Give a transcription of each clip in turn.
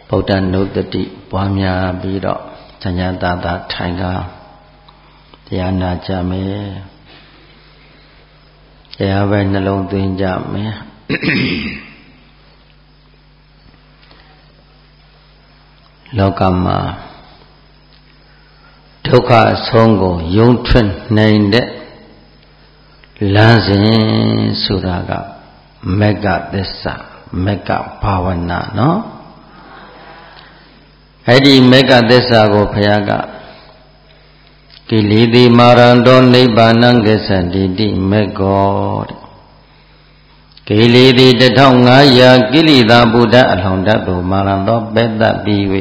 ဗုဒ္ဓနုတ္တိပွားများပြီးတော့ဉာဏ်သာသာထိုင်ကားတရားနာကြမယ်တရားပဲနှလုံးသွင်းကြမယ်လောကမှာဒုက္ခအဆုံးကိုယုံထွက်နိုင်တဲ့လမ်းစဉ်ဆိုတာကမဂ္ဂသစ္စာမဂ္ဂဘာဝနာနော်အဲ့ဒီမဂ္ဂသစ္စာကိုဘုရားကကိလေသာမာရန္တောနိဗ္ဗာနံဂစ္ဆန္တိတိမေကောတဲ့ကိလေသာ1500ကိလေသာဘုဒ္ဓအလောင်းတတ်သို့မာရန္တောပေတ္တပြီး၍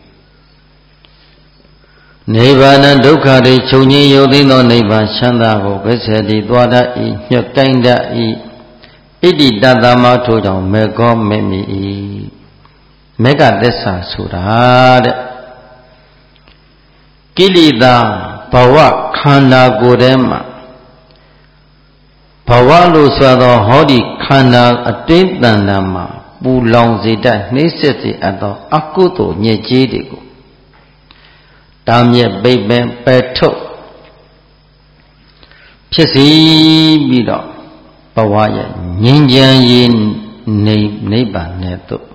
နိဗ္ဗာနံဒုက္ခတွေချုပ်ငြိမ်းရုပ်သိမ်းသောနိဗ္ဗာန်ချမ်းသာကိုဂစ္ဆတိသွားတတ်၏ညှက်တိုင်းတတ်၏ဣတိတတမထိုကြောင့်မေကောမေမိ၏မေဃသစ္စာဆိုတာတဲ့ကိလေသာဘဝခန္ဓာကိုယ်ထဲမှာဘဝလို့ဆိုသောဟောဒီခန္ဓာအတွင်းတန်တန်မှာပူလောင်စေတတ်နှိမ့်ဆက်စေအပ်သောအကုသိုလ်ညစ်ကြေးတွေကိုတာမြက်ပိတ်ပင်ပယ်ထုတ်ဖြစ်စီပြီးတော့ဘဝရဲ့ငြိမ်းချမ်းရေးနိဗ္ဗာန်နဲ့တို့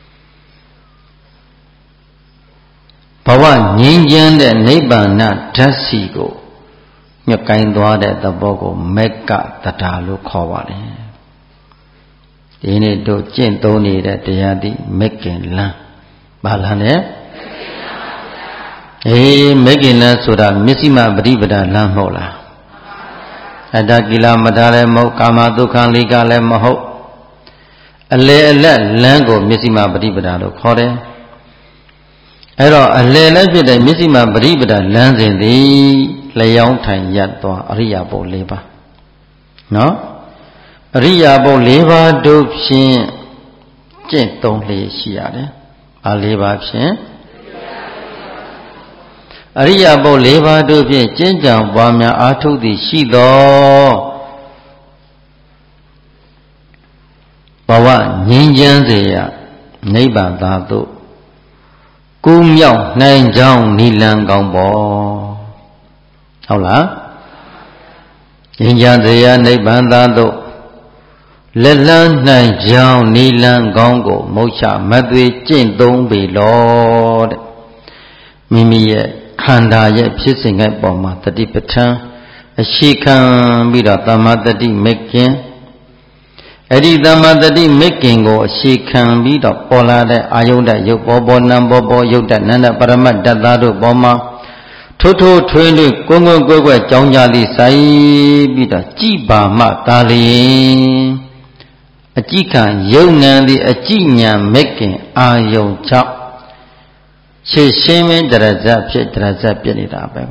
ဘဝငြိမ်းချမ်းတဲ့နိဗ္ဗာန်ဓာတ်စီကိုညှက်ကိုင်းသွားတဲ့သဘောကိုမေကတတာလို့ခေါ်ပါတယ်ဒီနေ့တို့ကျင့်သုံးနေတဲ့တရားသည့်မက်ကင်လန်းဘာလန်းလဲမက်ကင်လန်းဆိုတာမျက်စိမှပရိပဒလန်းမဟုတ်လားအတ္တကိလမထာလည်းမဟုတ်ကာမဒုက္ခလိကလည်းမဟုတ်အလေအလတ်လန်းကိုမျက်စိမှပရိပဒလို့ခေါ်တယ်အဲ့တော့အလယ်လည်းဖြစ်တဲ့မျက်စိမှပရိပဒလမ်းစဉ်သည်လျောင်းထိုင်ရသွားအရိယာပုတ်၄ပါးနော်အရိယာပုတ်၄ပါးတို့ဖြင့်ကျင့်သုံးလျက်ရှိရတယ်။ဘာ၄ပါးဖြင့်အရိယာပုတ်၄ပါးတို့ဖြင့်ကျင့်ကြံပွားများအားထုတ်သည်ရှိသောဘဝငြိမ်းချမ်းစေရနိဗ္ဗာန်သာသို့ကူးမြောက်နိုင်ကြောင်းနိလန်ကောင်းပေါ်ဟုတ်လားငြိမ်းချမ်းစေရနိဗ္ဗာန်သာသို့လက်လန်းနိုင်ကြောင်းနိလန်ကောင်းကိုမုတ်ချမသွေကျင့်သုံးပေလောတဲ့မိမိရဲ့ခန္ဓာရဲ့ဖြစ်စဉ်ရဲ့ပုံမှာတတိပဋ္ဌာန်အရှိခံပြီးတော့သမ္မာတတိမက္ကင်အဲ့ဒီသမ္မာတတိမက္ကင်ကိုအရှိခံပြီးတော့ပေါ်လာတဲ့အာယုန်တရုပ်ပေါ်ပေါ်နံပေါ်ပေါ်ရုပ်တနန္တပရမတ္တသားတို့ပေါ်မှာထိုးထိုးထွင်းထွင်းကွန်းကွန်းကွဲကွဲကြောင်းကြသည်ဆိုင်ပြီးတော့ကြည်ပါမှသာလျင်အကြည်ခံယုံနံသည်အကြည်ညာမက္ကင်အာယုန်ကြောင့်ရှေ့ရှင်းမင်းတရဇဖြစ်တရဇပြည့်နေတာပဲ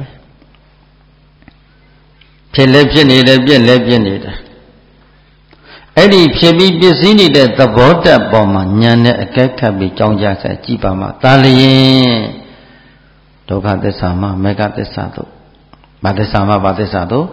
ဖြစ်လည်းဖြစ်နေတယ်ပြည့်လည်းပြည့်နေတယ်အဲ့ဒီဖြစ်ပြီးပြည့်စည်နေတဲ့သဘောတတ်ပေါ်မှာဉာဏ်နဲ့အကဲခတ်ပြီးကြောင်းကြဆက်ကြည်ပါမှသာလျင်ဒုက္ခသစ္စာမှာမေဃသစ္စာတို့ဘာသစ္စာမှာဘာသစ္စာတို့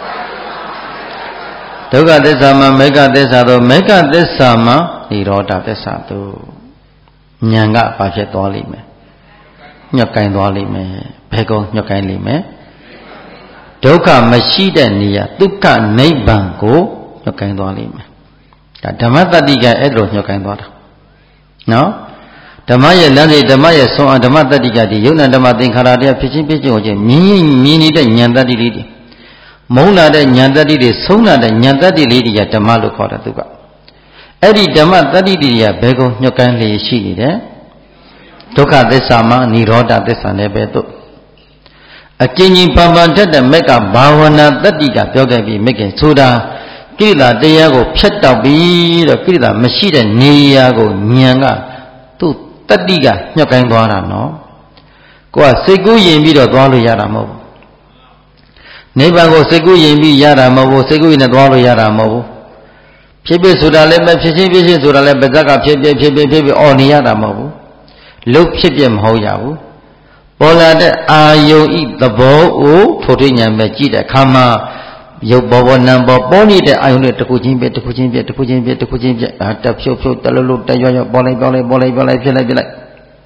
ဒုက္ခသစ္စာမှာမေဃသစ္စာတို့မေဃသစ္စာမှာនិရောဓသစ္စာတို့ဉာဏ်ကဘာဖြစ်သွားလိမ့်မယ်ညှက်ကိုင်းသွားလိမ့်မယ်ဘယ်ကောင်ညှက်ကိုင်းလိမ့်မယ်ဒုက္ခမရှိတဲ့နေရာဒုက္ခနိဗ္ဗာန်ကိုညှက်ကိုင်းသွားလိမ့်မယ်ဒါဓမ္မတတ္တိကအဲ့လိုညှက်ကိုင်းသွားတာနော်ဓမ္မရဲ့လမ်းစဉ်ဓမ္မရဲ့ဆုံးအဓမ္မတတ္တိကဒီယုံနာဓမ္မသင်္ခါရတရားဖြစ်ချင်းဖြစ်ချင်းကိုချင်းမြင်နေတဲ့ဉာဏ်တတ္တိလေးတွေမုန်းလာတဲ့ဉာဏ်တတ္တိတွေဆုံးလာတဲ့ဉာဏ်တတ္တိလေးတွေကဓမ္မလို့ခေါ်တယ်သူကအဲ့ဒီဓမ္မတတ္တိတွေကဘယ်ကောင်ညှက်ကိုင်းလျက်ရှိနေတယ်ဒုက္ခသစ္စာမှာនិရောဓသစ္စာနဲ့ပဲတို့အကျဉ်းချင်းပန်ပန်တတ်တဲ့မက်ကဘာဝနာတတ္တိကပြောခဲ့ပြီးမက်ကဆိုတာကိလေသာတရားကိုဖျက်တောက်ပြီးတော့ကိလေသာမရှိတဲ့နေရာကိုဉာဏ်ကသူ့တတ္တိကညှက်ကိုင်းသွားတာနော်ကိုကစိတ်ကူးယဉ်ပြီးတော့သွားလို့ရတာမဟုတ်ဘူးနိဗ္ဗာန်ကိုစိတ်ကူးယဉ်ပြီးရတာမဟုတ်ဘူးစိတ်ကူးယဉ်နဲ့သွားလို့ရတာမဟုတ်ဘူးဖြစ်ဖြစ်ဆိုတာလည်းမဖြစ်ချင်းဖြစ်ချင်းဆိုတာလည်းပါဇက်ကဖြစ်အော်နေရတာမဟုတ်ဘူးလုတ်ဖြစ်ပြမဟုတ်ရဘူးပေါ်လာတဲ့အာယုံဤသဘောကိုထိုထိညာမဲ့ကြည့်တဲ့အခါမှာရုပ်ဘောနံဘောပေါ်နေတဲ့အာယုန်တွေတစ်ခုချင်းပြတစ်ခုချင်းပြတစ်ခုချင်းပြတစ်ခုချင်းပြတက်ဖြုတ်တလှုပ်တက်ရွရွပေါ်လိုက်ဖြစ်လိုက်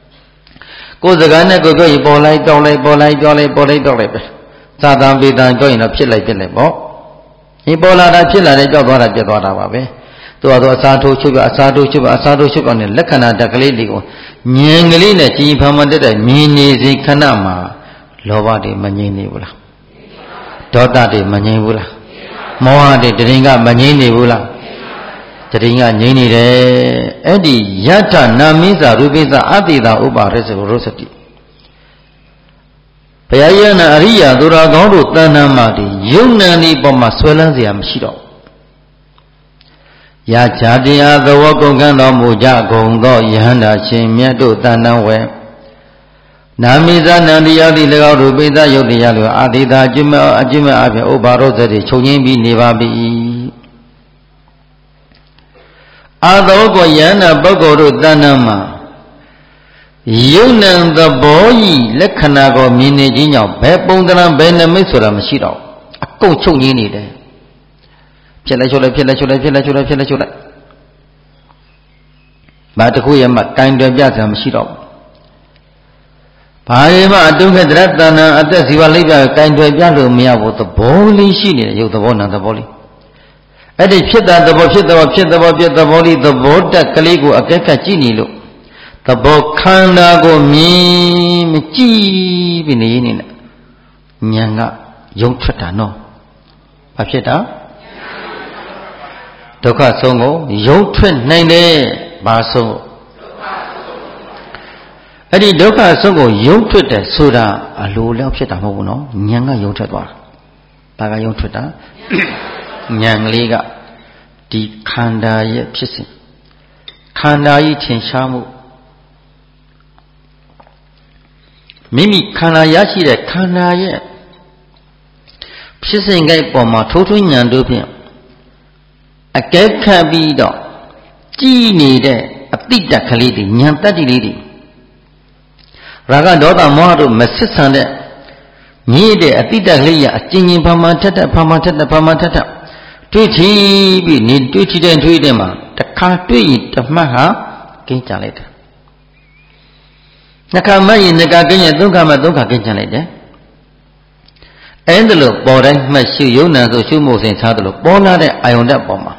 ကိုယ်စကားနဲ့ကိုယ်ပြောရင်ပေါ်လိုက်ပြောင်းလိုက်ပေါ်လိုက်ပြောင်းလိုက်ပေါ်လိုက်ပြောင်းလိုက်ပဲသာသံပေတံပြောရင်တော့ဖြစ်လိုက်ပေါ့ဒီပေါ်လာတာဖြစ်လာတယ်ကြောက်သွားတာပြတ်သွားတာပါပဲသူကတော့အစာထိုးချုပ်ပြအစာထိုးချုပ်ပြအစာထိုးချုပ်ပြနဲ့လက္ခဏာတက်ကလေးတွေကိုဉာဏ်ကလေးနဲ့ကြည်ဖန်မှန်တဲ့မြင်နေစေခဏမှာလောဘတွေမငြိမ့်နေဘူးလားဒေါသတွေမငြိမ့်ဘူးလားမောဟတွေတရင်ကမငြိမ့်နေဘူးလားတရင်ကငြိမ့်နေတယ်အဲ့ဒီယထနာမိစ္ဆရူပိစ္ဆအတိတာဥပါရစ္ဆေရုစတိဘုရားယနာအရိယာသူတော်ကောင်းတို့တဏ္ဍာမှာဒီယုံနံဒီပေါ်မှာဆွဲလန်းเสียမရှိတော့ရာဇာတရားသဝကုန်ကံတော်မူကြကုန်သောယဟန္တာရှင်မြတ်တို့တဏ္ဍာဝေနာမိဇာနံတရားတိ၎င်းတို့ပိသယုတ်တရားလိုအာတိတာအကျင့်မဲ့အပြင်ဥပါရောဇတိချုပ်ငင်းပြီးနေပါပြီအာသောကိုယန္တာပုဂ္ဂိုလ်တို့တဏ္ဍာမှာယုံနံသဘောဤလက္ခဏာကိုမြင်နေခြင်းကြောင့်ဘယ်ပုံသဏ္ဍာန်ဘယ်နမိတ်ဆိုတာမရှိတော့အကုန်ချုပ်ငင်းနေတယ်ဖြစ်လိုက်ချုပ်လိုက်ဖြစ်လိုက်ချုပ်လိုက်ဖြစ်လိုက်ချုပ်လိုက်ဖြစ်လိုက်ချုပ်လိုက်ဘာတစ်ခုရဲ့မှတိုင်တွယ်ပြစရာမရှိတော့ဘာရဲ့မှအတုခေတ္တရတဏ္ဍာအသက်ဇီဝလိပ်ပြတိုင်တွယ်ပြလို့မရဘူးသဘောလေးရှိနေတယ်ရုပ်သဘောနာသဘောလေးအဲ့ဒီဖြစ်တာသဘောဖြစ်သဘောဖြစ်သဘောပြသဘောလေးသဘောတက်ကလေးကိုအကဲခတ်ကြည့်နေလို့သဘောခန္ဓာကိုမြင်မကြည့်ပြီးနေနေနဲ့ဉာဏ်ကယုံထွက်တာနော်ဘာဖြစ်တာဒုက္ခဆုံးကိုယုံထွက်နိုင်တယ်ဘာဆုံးအဲ့ဒီဒုက္ခဆုံးကိုယုံထွက်တယ်ဆိုတာအလိုလျောက်ဖြစ်တာမဟုတ်ဘူးနော်ဉာဏ်ကယုံထွက်သွားတာဘာကယုံထွက်တာဉာဏ်ကလေးကဒီခန္ဓာရဲ့ဖြစ်စဉ်ခန္ဓာကြီးထင်ရှားမှုမိမိခန္ဓာရရှိတဲ့ခန္ဓာရဲ့ဖြစ်စဉ်ကိုက်ပေါ်မှာထိုးထွင်းဉာဏ်တို့ဖြင့်အကဲခတ်ပြီးတော့ကြည်နေတဲ့အတိတ်တက်ကလေးတွေဉာဏ်တတ္တိလေးတွေရာဂဒေါသမောဟတို့မစစ်ဆန်တဲ့မြည်တဲ့အတိတ်တက်ကလေးရအကျဉ်းချင်းဖမှန်ထက်ဖမှန်ထက်ဖမှန်ထက်တွေ့ချီပြီးနေတွေ့ချီတဲ့တွေ့တဲ့မှာတခါတွေ့ရင်တမှတ်ဟာကင်းကြလိုက်တယ်နှစ်ခါမှရင်နှစ်ခါကင်းရင်သုံးခါမှသုံးခါကင်းကြလိုက်တယ်အဲ့ဒါလို့ပေါ်တိုင်းမှတ်ရှုယုံနာဆိုရှုမှုစဉ်ထားတယ်လို့ပေါ်လာတဲ့အာယုန်တက်ပေါ်မှာ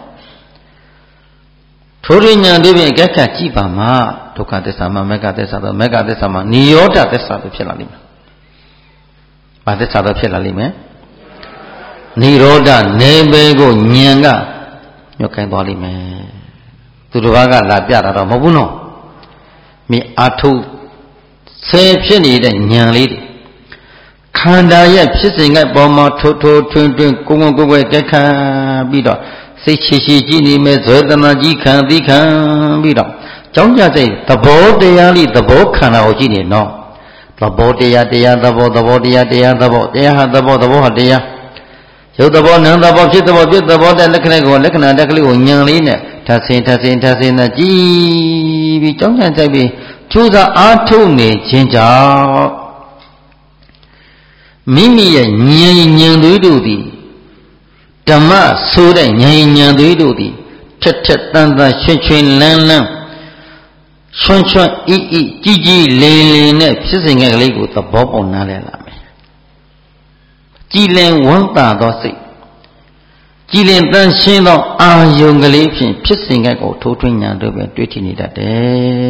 ထိုးရဉာဏ်တို့ဖြင့်အကဲခတ်ကြည့်ပါမှာဒုက္ခသစ္စာမှာမေဃသစ္စာတော့မေဃသစ္စာမှာနိရောဓသစ္စာပဲဖြစ်လာလိမ့်မယ်။ဘာသစ္စာပဲဖြစ်လာလိမ့်မယ်။နိရောဓနေပေကိုဉာဏ်ကညှို့ကိုင်းသွားလိမ့်မယ်။သူတစ်ပါးကလာပြတာတော့မဟုတ်ဘူးနော်။မိအာထုဆဲဖြစ်နေတဲ့ဉာဏ်လေးတွေခန္ဓာရဲ့ဖြစ်စဉ်ကပေါ်မှာထိုးထွင်းကိုယ်ကဲခတ်ပြီးတော့စိတ်ရှိကြည့်နေမယ်ဇွဲတနာကြီးခံသိခံပြီးတော့ကြောင်းကြစိတ်သဘောတရားလေးသဘောခန္ဓာကိုကြည့်နေနော်သဘောတရားသဘောသဘောတရားသဘောတရားဟာသဘောဟာတရားရုပ်သဘောနာမ်သဘောဖြစ်သဘောပြသဘောတဲ့လက္ခဏာကိုလက္ခဏာတက်ကလေးကိုဉာဏ်လေးနဲ့ထပ်ဆင်းနဲ့ကြည်ပြီးကြောင်းကြစိတ်ပြီးကျိုးစားအားထုတ်နေခြင်းကြောင့်မိမိရဲ့ဉာဏ်သွေးတို့သည်ဓမ္မဆိုတဲ့ဉာဏ်သွေးတို့သည်ထက်တန်ရွှင်လန်းချွန်းကြီးလင်းနဲ့ဖြစ်စဉ်ကလေးကိုသဘောပေါက်နားလည်လာမယ်ကြည်လင်ဝမ်းသာသောစိတ်ကြည်လင်တန်ရှင်းသောအာယုံကလေးဖြင့်ဖြစ်စဉ်ကကိုထိုးထွင်းဉာဏ်တို့ပဲတွေ့ထိနေတတ်တယ်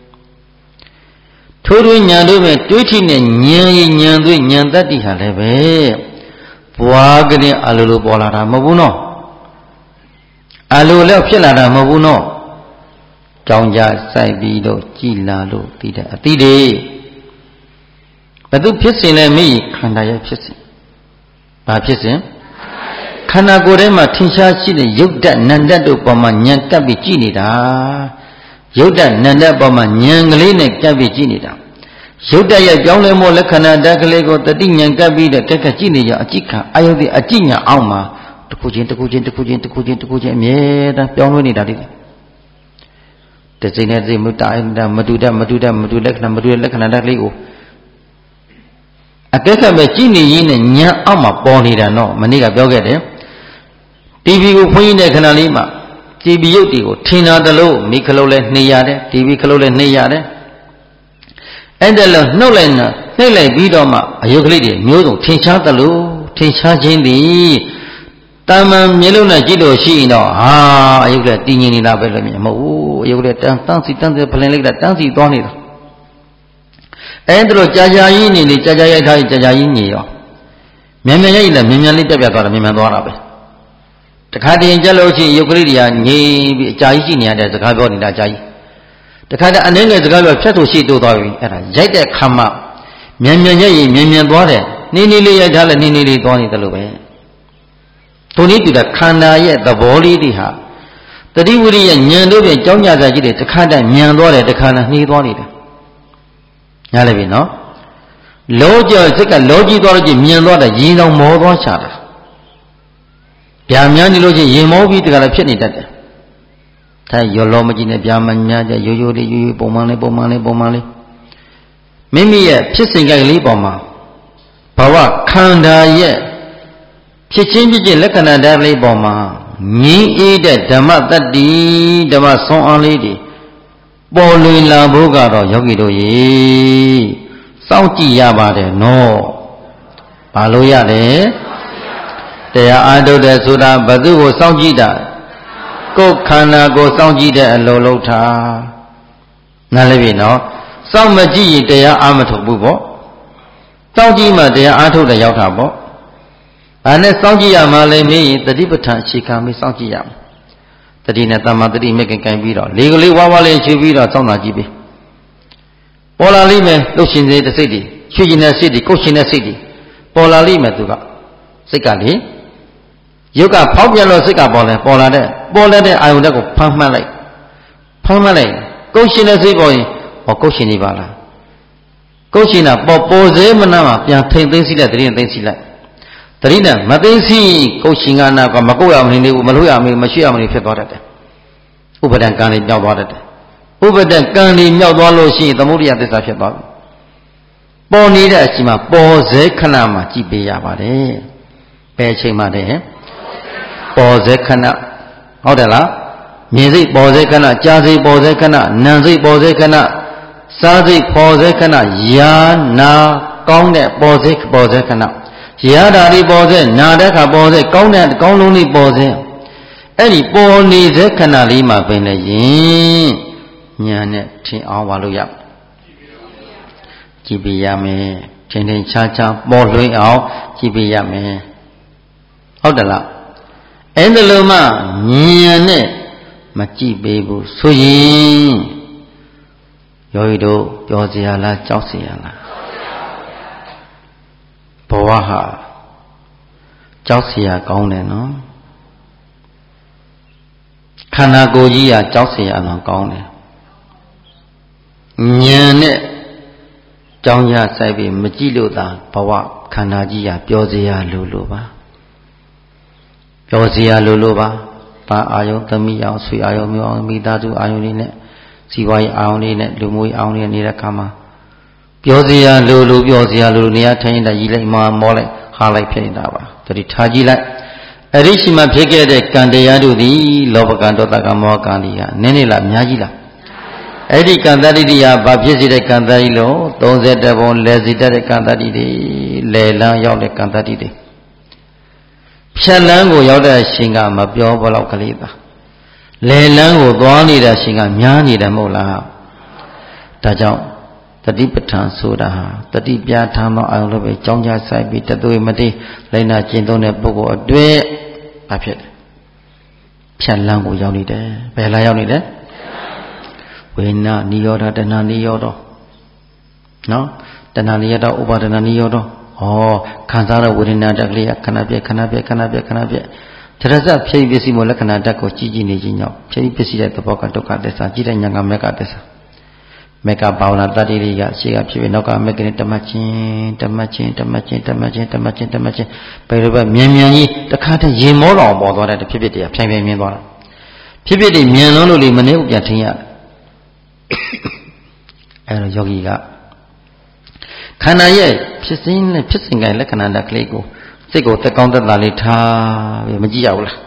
ထိုးထွင်းဉာဏ်တို့ပဲတွေးထိနေဉာဏ်သွေးဉာဏ်တတ္တိဟာလည်းပဲဘွားကလေးအလိုလိုပေါ်လာတာမဟုတ်ဘူးနော်အလိုလည်းဖြစ်လာတာမဟုတ်ဘူးနော်ကြောင်းကြစိုက်ပြီးတော့ကြည်လာလို့သိတဲ့အတိတွေဘယ်သူဖြစ်စဉ်လဲမိခန္ဓာရဲ့ဖြစ်စဉ်ဘာဖြစ်စဉ်ခန္ဓာကိုယ်ထဲမှာထင်ရှားရှိတဲ့ယုတ်တနန္တတို့ပေါ်မှာဉာဏ်ကပ်ပြီးကြည်နေတာယုတ်တနန္တပေါ်မှာဉာဏ်ကလေးနဲ့ကပ်ပြီးကြည့်နေတာရုပ်တရဲ့ကြောင်းလဲမို့လက္ခဏာတက်ကလေးကိုတတိဉာဏ်ကပ်ပြီးတဲ့ကက်ကကြည့်နေကြအကြည့်ခံအာယုတိအကြည့်ညာအောင်မှာတစ်ခုချင်းအမြဲတမ်းပြောင်းလဲနေတာလေတစိမ့်နဲ့စိမ့်မတူတဲ့လက္ခဏာတက်ကလေးကိုအကက်ကပဲကြည့်နေရင်းနဲ့ဉာဏ်အောင်မှာပေါ်နေတာနော်မနေ့ကပြောခဲ့တယ်တီဗီကိုဖွင့်ရတဲ့ခဏလေးမှာတီဗီရုပ်တွေကိုထင်တာတလို့မိခလုတ်လဲနှိပ်ရတယ်တီဗီခလုတ်လဲနှိပ်ရတယ်အဲ့ဒါလို့နှုတ်လိုက်ပြီးတော့မှအယုတ်ကလေးတွေမျိုးစုံထင်ရှားသလိုထင်ရှားခြင်းသည်တာမန်မျက်လုံးနဲ့ကြည့်လို့ရှိရင်တော့ဟာအယုတ်ကတည်ငြိမ်နေတာပဲလို့မြင်မဟုတ်ဘူးအယုတ်ကတန်းစီဖလင်လိုက်တာတန်းစီသွားနေတာအဲ့ဒါလို့ကြာကြီးနေလေကြာရိုက်ထားရင်ကြာကြီးညင်ရောမြန်ရိုက်လည်းမြန်လေးပြသွားတာမြန်သွားတာပဲတခါတည်းကြလို့ရှိရင်ယုတ်ကလေးတွေကငြိမ်ပြီးအကြာကြီးရှိနေရတဲ့စကားပြောနေတာကြာကြီးတခါတည်းအနေငယ်စကားပြောဖြတ်လို့ရှိတိုးသွားပြီအဲ့ဒါရိုက်တဲ့ခါမှမြန်ရိုက်ရင်မြန်သွားတယ်နေလေးရိုက်ထားလဲနေလေးသွားနေတယ်လို့ပဲဒုနည်းတူတဲ့ခန္ဓာရဲ့သဘောလေးတွေဟာတတိဝိရိယဉာဏ်တို့ဖြင့်ကြောင်းကြစားကြည့်တယ်တခါတည်းမြန်သွားတယ်တခါတည်းနှီးသွားနေတယ်ညားလည်းပြီနော်လောကြောစိတ်ကလောကြီးသွားလို့ချင်းမြင်သွားတယ်ရင်တော်မောသွားချတာဗျာများနေလို့ချင်းရင်မောပြီးတကယ်ဖြစ်နေတတ်တယ်ဒါရောလောမကြီးနဲ့ဗျာမများကြရိုးလေးပုံမှန်လေးမိမိရဲ့ဖြစ်စဉ်ကလေးပေါ်မှာဘဝခန္ဓာရဲ့ဖြစ်ချင်းလက္ခဏာဓာတ်လေးပေါ်မှာငြင်းအေးတဲ့ဓမ္မတတ္တိဓမ္မဆွမ်းအားလေးတွေပေါ်လွင်လာဖို့ကတော့ယောဂီတို့ရေစောင့်ကြည့်ရပါတယ်နော်ဘာလို့ရတယ်တရားအားထုတ်တယ်ဆိုတာဘယ်သူကိုစောင့်ကြည့်တာကိုယ်ခန္ဓာကိုစောင့်ကြည့်တဲ့အလိုလုပ်တာနားလည်ပြီနော်စောင့်မကြည့်ရင်တရားအားမထုတ်ဘူးပေါ့စောင့်ကြည့်မှတရားအားထုတ်တယ်ရောက်တာပေါ့ဒါနဲ့စောင့်ကြည့်ရမှလည်းမင်းတတိပဋ္ဌာန်အခြေခံပြီးစောင့်ကြည့်ရမယ်တတိနဲ့တမ္မာတတိမဲ့ကင်ပြီးတော့လေကလေးဝါလေးချူပြီးတော့စောင့်တာကြည့်ပြီပေါ်လာလိမ့်မယ်လှုပ်ရှင်တဲ့စိတ်တွေချွေရှင်တဲ့စိတ်တွေကုတ်ရှင်တဲ့စိတ်တွေပေါ်လာလိမ့်မယ်သူကစိတ်ကလေရုပ်ကဖောက်ပြန်လို့စိတ်ကပေါ်လာတဲ့အာယုန်တက်ကိုဖမ်းမှတ်လိုက်ကုတ်ရှင်တဲ့စိတ်ပေါ်ရင်ဟောကုတ်ရှင်နေပါလားကုတ်ရှင်တာပေါ်စေမနာမှာပြန်ထိမ့်သိမ်းစီလိုက်တတိနဲ့သိမ်းစီလိုက်တတိနဲ့မသိစီကုတ်ရှင်ကနာကမကုတ်ရမနေဘူးမလို့ရမနေမရှိရမနေဖြစ်သွားတတ်တယ်ဥပဒံကံလေးပြောက်သွားတတ်တယ်ဥပဒံကံလေးမြောက်သွားလို့ရှိရင်သမုဒိယသစ္စာဖြစ်သွားပြီပေါ်နေတဲ့အချိန်မှာပေါ်စေခဏမှာကြည့်ပေးရပါတယ်ဘယ်အချိန်မှတည်းပေါ်စေခဏဟုတ်တယ်လားမြင်စိတ်ပေါ်စေခဏကြားစိတ်ပေါ်စေခဏနာမ်စိတ်ပေါ်စေခဏစားစိတ်ပေါ်စေခဏယာနာကောင်းတဲ့ပေါ်စေခဏရာဓာတိပေါ်စေနာတဲ့ခါပေါ်စေကောင်းတဲ့ကောင်းလုံးလေးပေါ်စေအဲ့ဒီပေါ်နေတဲ့ခဏလေးမှာပင်လည်းယင်ညာနဲ့ထင်အောင်ပါလို့ရကြည့်ပြရမယ်ထင်ရှားပေါ်လွင်အောင်ကြည့်ပြရမယ်ဟုတ်တယ်လားအဲ့ဒါလိုမှညာနဲ့မကြည့်ပေးဘူးဆိုရင်ယောဂီတို့ပြောစရာလားကြောက်စရာလားဘဝဟာကြောက်စရာကောင်းတယ်နော်ခန္ဓာကိုယ်ကြီးကကြောက်စရာတော့ကောင်းတယ်ဉာဏ်နဲ့ကြောင်းရဆိုင်ပြီးမကြည့်လို့သာဘဝခန္ဓာကြီးကပြောစရာလိုပါပြောစရာလိုပါပါအာယုသမီးအောင်ဆွေအာယုမျိုးအောင်မိသားစုအာယုလေးနဲ့စီဝါရေးအာယုလေးနဲ့လူမျိုးအာယုလေးနေတဲ့ခါမှာပြောစရာလိုနေရာထိုင်တာကြီးလိုက်မောလိုက်ဟာလိုက်ဖြစ်နေတာပါတတိထားကြည့်လိုက်အဲ့ဒီရှိမှဖြစ်ခဲ့တဲ့ကံတရားတို့သည်လောဘကံဒေါသကံမောဟကံတွေကနည်းနည်းလားအများကြီးလားအဲ့ဒီကံတတ္တိတရားဘာဖြစ်စေတဲ့ကံတတ္တိလို့30ဘုံလဲစီတတ်တဲ့ကံတတ္တိတွေလဲလန်းရောက်တဲ့ကံတတ္တိတွေဖြတ်လန်းကိုရောက်တဲ့ရှင်ကမပြောဘလောက်ကလေးပါလဲလန်းကိုသွားနေတဲ့ရှင်ကများနေတယ်မဟုတ်လားဒါကြောင့်တတိပဋ္ဌာန်ဆိုတာဟာတတိပြဌာန်းသောအာယုံလိုပဲကြောင်းကြဆိုင်ပြီးတသွေမတိလိုက်နာကျင့်သုံးတဲ့ပုဂ္ဂိုလ်အတွက်ဘာဖြစ်လဲဖြတ်လန်းကိုရောက်နေတယ်ဘယ်လာရောက်နေလဲဝေနနိရောဓတဏှာနိရောဓနော်တဏှာနိရောဓဥပါဒနာနိရောဓခံစားတဲ့ဝေဒနာတက်ကလေးခဏပြက်တရဇဖြည့်ပစ္စည်းမို့လက္ခဏာဓာတ်ကိုကြည့်နေခြင်းကြောင့်ဖြည့်ပစ္စည်းတဲ့သဘောကဒုက္ခသစ္စာကြည့်တဲ့ဉာဏ်ကမေကသစ္စာမေကဘာဝနာတတ္တိတွေကရှေ့ကဖြစ်ပြီးနောက်ကမေကနဲ့တမချင်းဘယ်လိုပဲမြန်ကြီးတခါတည်းရေမောတော်ပေါ်သွားတဲ့ဖြစ်ဖြစ်တရားဖြိုင်မြင်သွားတာဖြစ်ဖြစ်တွေမြန်လုံးလို့လေမနေဘူးပြန်ထင်ရတယ်အဲ့တော့ယောဂီကခန္ဓာရဲ့ဖြစ်စဉ်ကလက္ခဏာဓာတ်ကလေးကိုစိတ်ကိုတက်ကောင်းတက်တာလေးထားပြီးမကြည့်ရဘူးလား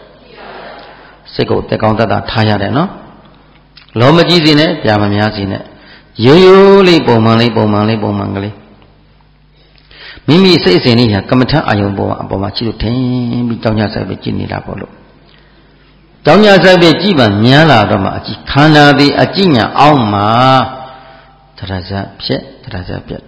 စိတ်ကိုတက်ကောင်းတက်တာထားရတယ်နော်လောမကြည့်စေနဲ့ပြာမများစေနဲ့ရိုးလေးပုံမှန်ကလေးမိမိစိတ်အစဉ်လေးဟာကမ္မထအာယုံပေါ်အပေါ်မှာကြည့်လို့ထင်ပြီးကြောင်းကြဆိုင်ပဲကြည့်နေတာပေါ့လို့ကြောင်းကြဆိုင်ပဲကြည့်ပါများလာတော့မှအကြည့်ခန္ဓာသည်အကြည့်ညာအောက်မှာတရဇဖြစ်တရဇပြက်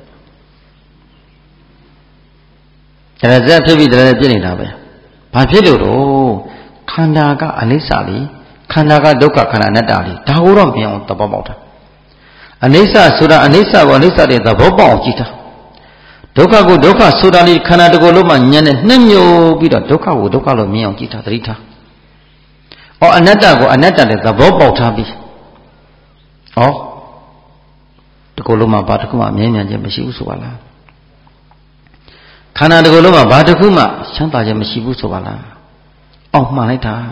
တရဇဖြစ်ပြီးတရဇပြက်နေတာပဲဘာဖြစ်လို့တော့ခန္ဓာကအနိစ္စလေးခန္ဓာကဒုက္ခခန္ဓာအနတ္တလေးဒါကိုတော့မမြင်အောင်သဘောပေါက်တာအနိစ္စဆိုတာအနိစ္စကိုအနိစ္စတဲ့သဘောပေါက်အောင်ကြည့်တာဒုက္ခကိုဒုက္ခဆိုတာလေးခန္ဓာတစ်ခုလုံးမှာညံနဲ့နှက်မြုပ်ပြီးတော့ဒုက္ခကိုဒုက္ခလို့မြင်အောင်ကြည့်တာသတိထား။အနတ္တကိုအနတ္တတဲ့သဘောပေါက်ထားပြီးတစ်ခုလုံးမှာဘာတစ်ခုမှအမြဲမြံခြင်းမရှိဘူးဆိုပါလား။ခန္ဓာတစ်ခုလုံးမှာဘာတစ်ခုမှချမ်းသာခြင်းမရှိဘူးဆိုပါလား။မှန်လိုက်တာ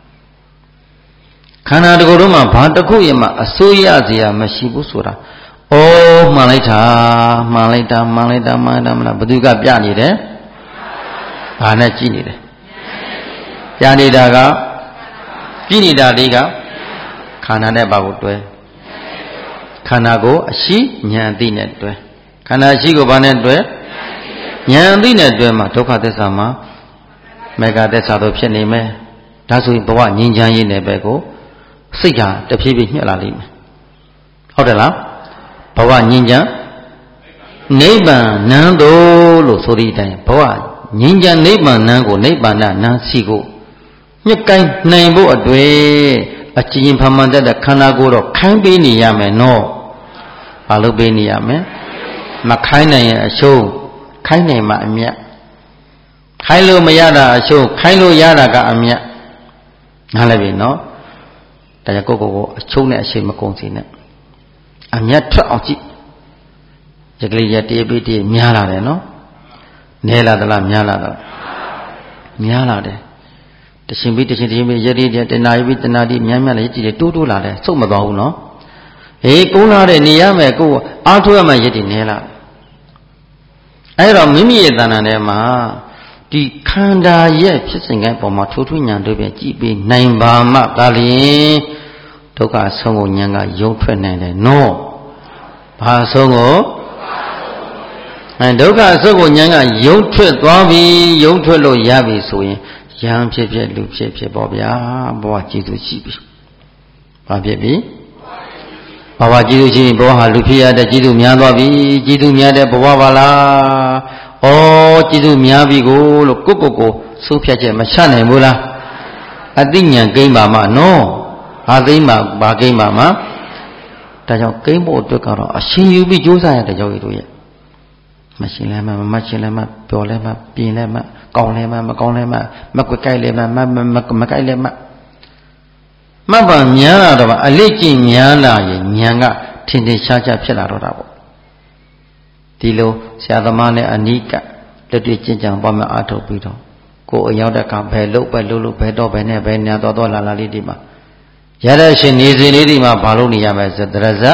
။ခန္ဓာတစ်ခုလုံးမှာဘာတစ်ခုမှအစိုးရစရာမရှိဘူးဆိုတာမှန်လိုက်တာမလားဘသူကပြနေတယ်ဘာနဲ့ကြည့်နေတယ်ပြနေတာကကြည့်နေတာလေးကခန္ဓာနဲ့ဘာကိုတွဲခန္ဓာကိုအရှိဉာဏ်သိနဲ့တွဲခန္ဓာရှိကိုဘာနဲ့တွဲဉာဏ်သိနဲ့တွဲမှာဒုက္ခသစ္စာမှာမေဃသစ္စာတို့ဖြစ်နေမယ်ဒါဆိုရင်ဘဝငြိမ်းချမ်းရေးနယ်ပယ်ကိုစိတ်ဟာတဖြည်းဖြည်းညှက်လာလိမ့်မယ်ဟုတ်တယ်လားဘဝငြိမ်းချမ်းနိဗ္ဗာန်နန်းတော်လို့ဆိုတဲ့အတိုင်းဘဝငြိမ်းချမ်းနိဗ္ဗာန်နန်းကိုနိဗ္ဗာန်နန်းစီကိုညှက်ကိုင်းနိုင်ဖို့အတွေ့အကျဉ်းဖမှန်တဲ့ခန္ဓာကိုယ်တော့ခိုင်းပေးနေရမယ်နော်ဘာလို့ပေးနေရမလဲမခိုင်းနိုင်ရင်အရှုံးခိုင်းနိုင်မှအမြတ်ခိုင်းလို့မရတာအရှုံးခိုင်းလို့ရတာကအမြတ်နားလည်ပြီနော်ဒါကြောင့်ကိုအရှုံးနဲ့အရှိန်မကုန်စေနဲ့အမြတ်ထွက်အောင်ကြည့်ရကလေးရတေးပေးတေးများလာတယ်နော်နဲလာသလားများလာသလားများလာတယ်တရှင်ပြီးရည်တနာပြီးတနာတိများလည်းကြည့်တယ်တိုးလာတယ်စုပ်မသွားဘူးနော်ကုန်းလာတဲ့နေရမယ်ကိုအားထုတ်ရမှရည်တည်နဲလာအဲ့တော့မိမိရဲ့တဏ္ဍာထဲမှာဒီခန္ဓာရဲ့ဖြစ်စဉ်ကပုံမှာထိုးထွင်းဉာဏ်တို့ပဲကြည့်ပြီးနိုင်ပါမှဒါလျင်ဒုက္ခဆုံးကိုဉာဏ်ကယုံထွက်နိုင်တယ်နော်ဘာဆုံးကိုဒုက္ခဆုံးကိုဉာဏ်ကယုံထွက်သွားပြီယုံထွက်လို့ရပြီဆိုရင်ယံဖြစ်လူဖြစ်ပေါ့ဗျာဘဝကျေစုရှိပြီဘာဖြစ်ပြီဘဝကျေစုရှိရင်ဘဝဟာလူဖြစ်ရတဲ့ကျေစုများသွားပြီကျေစုများတဲ့ဘဝပါလားကျေစုများပြီကိုလို့ကိုစိုးဖြတ်ချက်မချနိုင်ဘူးလားအသိဉာဏ်ကိန်းပါမှနော်ဘာသိမှဘာကိန်းပါမှဒါကြောင့်ကိန်းဖို့အတွက်ကတော့အရှင်ယူပြီးကြိုးစားရတဲ့ကြောင့်တို့ရဲ့မရှင်လဲမရှင်လဲပျော်လဲပြင်လဲကောင်းလဲမကောင်းလဲမကွက်ကြိုက်လဲမကြိုက်လဲမှတ်ပါများလာတော့အလေးကျင့်များလာရင်ဉာဏ်ကထင်ထင်ရှားရှားဖြစ်လာတော့တာပေါ့ဒီလိုဆရာသမားနဲ့အနိကလက်တွေ့ကျင့်ကြံပွားများအားထုတ်ပြီးတော့ကိုယ်အရောက်တဲ့ကဘယ်လို့ဘယ်တော့ဘယ်နဲ့ဘယ်ညာတော်လာလေးဒီမှာရတဲ့ရှင်နေစဉ်လေးဒီမှာဘာလို့နေရမလဲဆိုတရဇ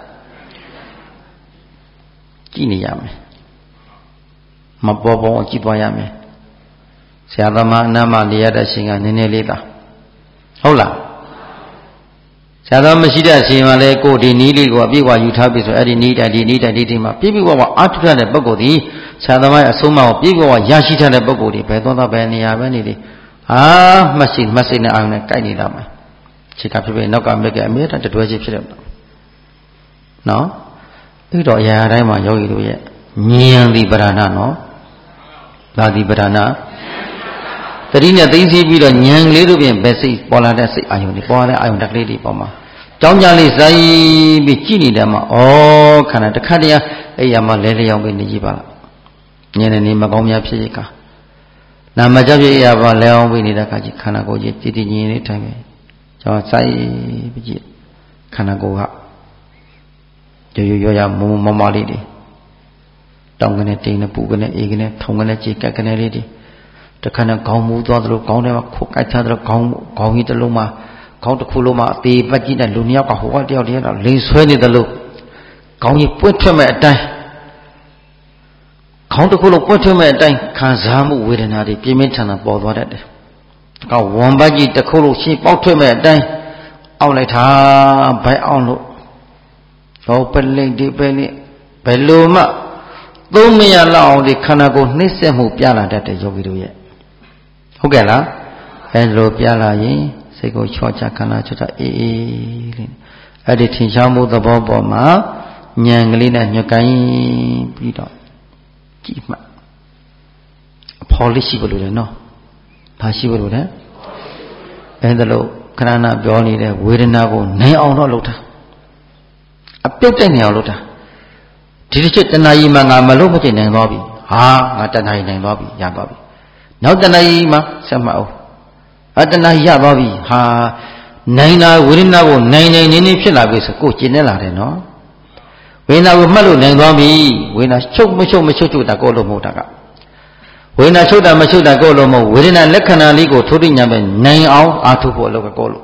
ကြည့်နေရမယ်မပေါ်ပေါ်ကြည့်သွားရမယ်ဆရာသမားအနားမှာနေရတဲ့ရှင်ကနည်းနည်းလေးသာဟုတ်လားဆရာသမားမရှိတဲ့ရှင်မှာလည်းကိုယ်ဒီနီးလေးကိုအပြည့်အဝယူထားပြီဆိုအဲ့ဒီနီးတိုင်းဒီမှာပြည့်ပြည့်ဝဝအားထုတ်တဲ့ပုဂ္ဂိုလ်ဒီဆရာသမားရဲ့အဆုံးအမကိုပြည့်ပြည့်ဝဝရရှိထားတဲ့ပုဂ္ဂိုလ်ဒီဘယ်သွားဘယ်နေရာပဲနေလေမှတ်စိတ်နဲ့အာရုံနဲ့ကြိုက်နေတာမှာခြေကဖြစ်နောက်ကမဲ့ကအမြဲတမ်းတွဲချင်းဖြစ်တယ်နော်ပြီးတော့အရာတိုင်းမှာယောဂီတို့ရဲ့ဉာဏ်ဒီပဓာနာနော်ဒါဒီပဓာနာတတိနဲ့သိသိပြီးတော့ဉာဏ်လေးတို့ပြင်ဘယ်စိတ်ပေါ်လာတဲ့စိတ်အာယုန်တွေပေါ်လာတဲ့အာယုန်တက်ကလေးတွေပေါ်မှာကြောင်းကြလေးစိုက်ပြီးကြည့်နေတယ်မှာခန္ဓာတစ်ခါတည်းအဲ့ရမှာလဲလျောင်းပြီးနေကြည့်ပါလားဉာဏ်နဲ့နေမကောင်းများဖြစ်ရကနာမကြဖြစ်ရပါလဲအောင်ပြီးနေတဲ့အခါကြီးခန္ဓာကိုယ်ကြီးတည်တည်ငြိမ်လေးထိုင်ပဲကျောင်းစိုက်ပြီးကြည့်ခန္ဓာကိုယ်ကရိုးရမလေးတွေတောင်းကနေတိန်နဲ့ပူကနေအေးကနေထုံကနေကြေကက်ကနေလေးတွေတခါနဲ့ခေါင်းမူးသွားသလိုခေါင်းထဲမှာခုတ်ကိုက်ထားသလိုခေါင်းကြီးတစ်လုံးမှာခေါင်းတစ်ခုလုံးမှာအသေးပတ်ကြည့်တဲ့လူနှစ်ယောက်ကဟိုကတယောက်တော့လိန်ဆွဲနေသလိုခေါင်းကြီးပွင့်ထွက်မဲ့အတိုင်းခေါင်းတစ်ခုလုံးပွင့်ထွက်မဲ့အတိုင်းခံစားမှုဝေဒနာတွေပြင်းပြင်းထန်ထန်ပေါ်သွားတတ်တယ်။ကောဝံပတ်ကြီးတစ်ခုလုံးရှင်းပေါက်ထွက်မဲ့အတိုင်းအောက်လိုက်တာဘိုက်အောင်လို့ဟောပလိတ်ဒီပလိတ်ဘယ်လိုမှသုံးမရလောက်အောင်ဒီခန္ဓာကိုယ်နှိမ့်ဆက်မှုပြလာတတ်တဲ့ယောဂီတို့ရဲ့ဟုတ်ကဲ့လားအဲလိုပြလာရင်စိတ်ကိုချောချခန္ဓာချောချအေးအေးလေးအဲ့ဒီထင်ရှားမှုသဘောပေါ်မှာဉာဏ်ကလေးနဲ့ညွတ်ကိုင်းပြီးတော့ကြည့်မှအဖော်လေးရှိဖို့လိုတယ်နော်။ဘာရှိဖို့လိုလဲ။အဲဒါလို့ခဏနာပြောနေတဲ့ဝေဒနာကိုနိုင်အောင်တော့လုပ်တာ။အပြုတ်တိုက်နေအောင်လုပ်တာ။ဒီတစ်ချက်တဏှာကြီးမှငါမလို့မကျင်နိုင်သွားပြီ။ဟာငါတဏှာကြီးနိုင်သွားပြီရသွားပြီ။နောက်တဏှာကြီးမှဆက်မှတ်အောင်။တဏှာကြီးရသွားပြီ။ဟာနိုင်တာဝေဒနာကိုနိုင်နေဖြစ်လာပြီဆိုကိုယ်ကျင်နေလာတယ်နော်။ဝေဒနာကိုမှတ်လို့နိုင်သွားပြီ။ဝေဒနာချုပ်တာကိုလို့မဟုတ်တာကဝေဒနာချုပ်တာမချုပ်တာကိုလို့မဟုတ်ဝေဒနာလက္ခဏာလေးကိုထိုးတိညာပဲနိုင်အောင်အားထုတ်ဖို့အလုပ်ကိုလို့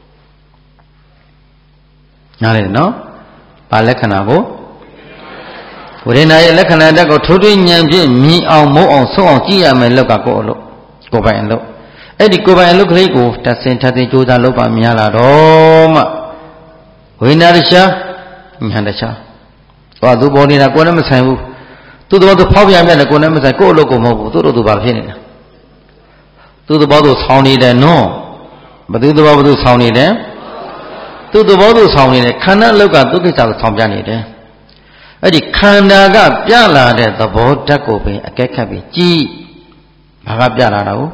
နားလည်နော်။ဘာလက္ခဏာကိုဝေဒနာရဲ့လက္ခဏာတက်ကိုထိုးတိညာဖြင့်မြင်အောင်မုန်းအောင်ဆုံးအောင်ကြည့်ရမယ်လောက်ကကိုအလုပ်ကိုပိုင်အလုပ်အဲ့ဒီကိုပိုင်အလုပ်ကလေးကိုတဆင်ထပ်သိကြိုးစားလုပ်ပါများလာတော့မှဝေဒနာတခြားညာတခြားဟောသူပေါ်နေတာကိုယ်နဲ့မဆိုင်ဘူးသူ့သဘောသူဖောက်ပြန်တယ်ကိုယ်နဲ့မဆိုင်ကိုယ့်အလုပ်ကိုမဟုတ်ဘူးသူ့တို့သူဘာဖြစ်နေတာသူ့သဘောသူဆောင်းနေတယ်နော်ဘသူသဘောဘသူဆောင်းနေတယ်သူ့သဘောသူဆောင်းနေတယ်ခန္ဓာအလုပ်ကသူ့ကိစ္စကိုဆောင်းပြနေတယ်အဲ့ဒီခန္ဓာကပြလာတဲ့သဘောဓာတ်ကိုပင်အကဲခတ်ပြီးကြည့်ဘာကပြလာတာကို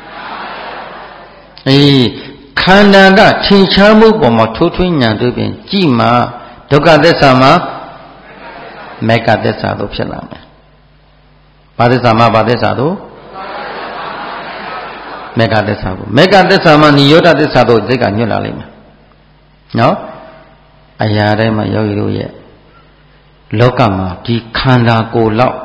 အေးခန္ဓာကထင်ရှားမှုပေါ်မှာထိုးထွင်းဉာဏ်တွေ့ပင်ကြည့်မှဒုက္ခသစ္စာမှာမေဃသစ္စာတို့ဖြစ်လာမယ်။ဘာသစ္စာမှာဘာသစ္စာတို့မေဃသစ္စာကိုမေဃသစ္စာမှာနိရောဓသစ္စာတို့စိတ်ကညွတ်လာလိမ့်မယ်။နော်။အရာတိုင်းမှာယောဂီတို့ရဲ့လောကမှာဒီခန္ဓာကိုယ်လောက်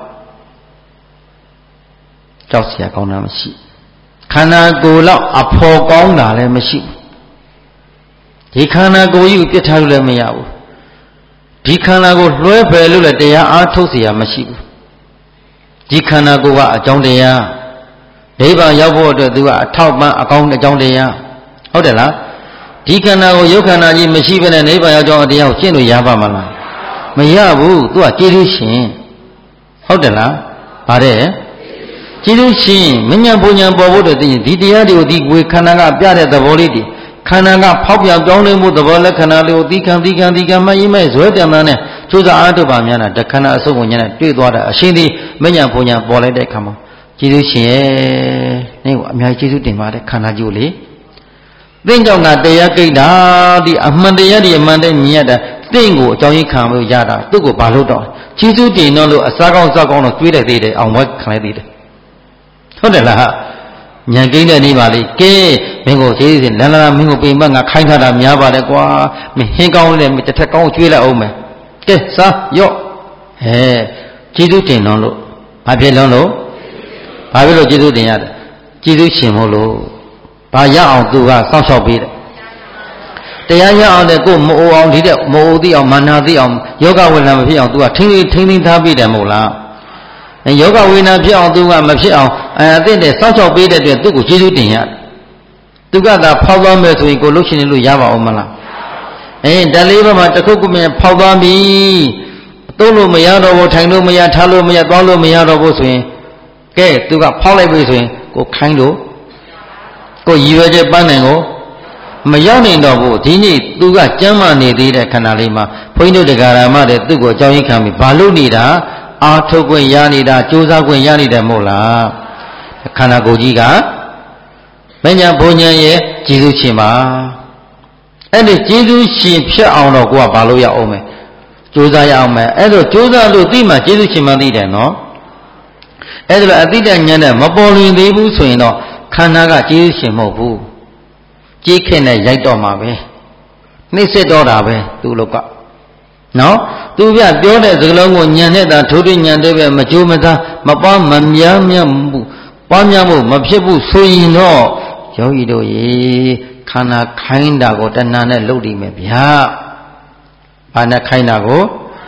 ကြောက်เสียကောင်းတာမရှိ။ခန္ဓာကိုယ်လောက်အဖော်ကောင်းတာလည်းမရှိဘူး။ဒီခန္ဓာကိုယ်ကြီးကိုပြစ်ထားလို့လည်းမရဘူး။ဒီခန္ဓာကိုလွှဲဖယ်လို့လည်းတရားအားထုတ်เสียမရှိဘူးဒီခန္ဓာကိုယ်ကအကြောင်းတရားနိဗ္ဗာန်ရောက်ဖို့အတွက်သူကအထောက်ပံ့အကောင်းအကြောင်းတရားဟုတ်တယ်လားဒီခန္ဓာကိုရုပ်ခန္ဓာကြီးမရှိဘဲနဲ့နိဗ္ဗာန်ရောက်ကြောင်းတရားကိုရှင်းလို့ရပါမလားမရဘူးသူကကျေးဇူးရှင်ဟုတ်တယ်လားဗါတဲ့ကျေးဇူးရှင်မဉ္ဇဉ်ပူဉ္ဇဉ်ပေါ်ဖို့တည်းဒီတရားတွေကိုဒီဝေခန္ဓာကပြတဲ့သဘောလေးတွေခန္ဓာကဖောက်ပြန်ပြောင်းလဲမှုသဘောလက္ခဏာလေးကိုသီးခံမရင်မဲ့ဇွဲတံမှန်နဲ့ကျိုးစားအားထုတ်ပါများတာတခဏအစုပ်ကိုညာနဲ့တွေ့သွားတာအရှင်ဒီမဉ္ဇဉ်ပူဉ္ဇဉ်ပေါ်လိုက်တဲ့အခါမှာကျေးဇူးရှင်ရဲ့နေ့ကအများကြီးကျေးဇူးတင်ပါတယ်ခန္ဓာကြီးကိုလေသင်ကြောင့်ကတရားကိဋ္တာဒီအမှန်တရားဒီအမှန်တည်းမြင်ရတာသင်ကိုအကြောင်းကြီးခံလို့ရတာသူ့ကိုဘာလို့တော့ကျေးဇူးတင်တော့လို့အစားကောင်းစားကောင်းတော့တွေးတယ်သေးတယ်အောင်ဝဲခံလိုက်သေးတယ်ဟုတ်တယ်လားဉာဏ်ကိန်းတဲ့နေ့ပါလေကဲမင်းကိုကျေးဇူးတင်လန်းလာမင်းကိုပြင်ပငါခိုင်းထားတာများပါတယ်ကွာမင်းဟင်းကောင်းနဲ့တစ်ထက်ကောင်းကျွေးလိုက်အောင်မယ်ကဲစားရော့ကျေးဇူးတင်တော့လို့ဘာဖြစ်လို့ဘာဖြစ်လို့ကျေးဇူးတင်ရတယ်ကျေးဇူးရှင်မို့လို့ဘာရအောင်သူကစောင့်ရှောက်ပေးတယ်တရားရအောင်လည်းကိုယ်မအိုအောင်ဒီတဲ့မအိုသိအောင်မာနာသိအောင်ယောဂဝေဒနာမဖြစ်အောင်သူကထိန်းထားပေးတယ်မဟုတ်လားယောဂဝေဒနာဖြစ်အောင်သူကမဖြစ်အောင်အသိတဲ့စောင့်ရှောက်ပေးတဲ့အတွက်သူ့ကိုကျေးဇူးတင်ရတယ်သူကသာဖောက်သွားမယ်ဆိုရင်ကိုလှုပ်ရှင်နေလို့ရပါအောင်မလားဓာတ်လေးဘက်မှာတစ်ခုခုမြင်ဖောက်သွားပြီသုံးလို့မရတော့ဘူးထိုင်လို့မရထားလို့မရသွားလို့မရတော့ဘူးဆိုရင်ကဲသူကဖောက်လိုက်ပြီဆိုရင်ကိုခိုင်းလို့ကိုရည်ရွယ်ချက်ပန်းနိုင်ကိုမရောက်နိုင်တော့ဘူးဒီနေ့သူကကြမ်းမာနေသေးတဲ့ခန္ဓာလေးမှာဘုန်းကြီးတို့တရားဓမ္မတဲ့သူ့ကိုအကြောင်းရင်းခံပြီးဘာလို့နေတာအာထုတ်ခွင့်ရနေတာကြိုးစားခွင့်ရနေတယ်မို့လားခန္ဓာကိုယ်ကြီးကမဉ္ဇဉ်ဘုံဉ္ဇဉ်ရဲ့ကျေးဇူးရှင်ပါအဲ့ဒီကျေးဇူးရှင်ဖြစ်အောင်တော့ကိုကဘာလို့ရအောင်မလဲကြိုးစားရအောင်မယ်အဲ့တော့ကြိုးစားလို့သိမှကျေးဇူးရှင်မှသိတယ်နော်အဲ့ဒါအတိတ်ဉာဏ်နဲ့မပေါ်လွင်သေးဘူးဆိုရင်တော့ခန္ဓာကကျေးဇူးရှင်မဟုတ်ဘူးကြေးခက်နဲ့ရိုက်တော့မှာပဲနှိမ့်ဆက်တော့တာပဲသူလောကနော်သူပြောတဲ့စကားလုံးကိုညံနဲ့တာထိုးထွင်းညံတဲ့ပဲမကြိုးမစားမပွားမများမှုပွားများမှုမဖြစ်ဘူးဆိုရင်တော့ယောဂီတို့ရေခန္ဓာခိုင်းတာကိုတဏှာနဲ့လှုပ်နေမယ်ဗျာဘာနဲ့ခိုင်းတာကို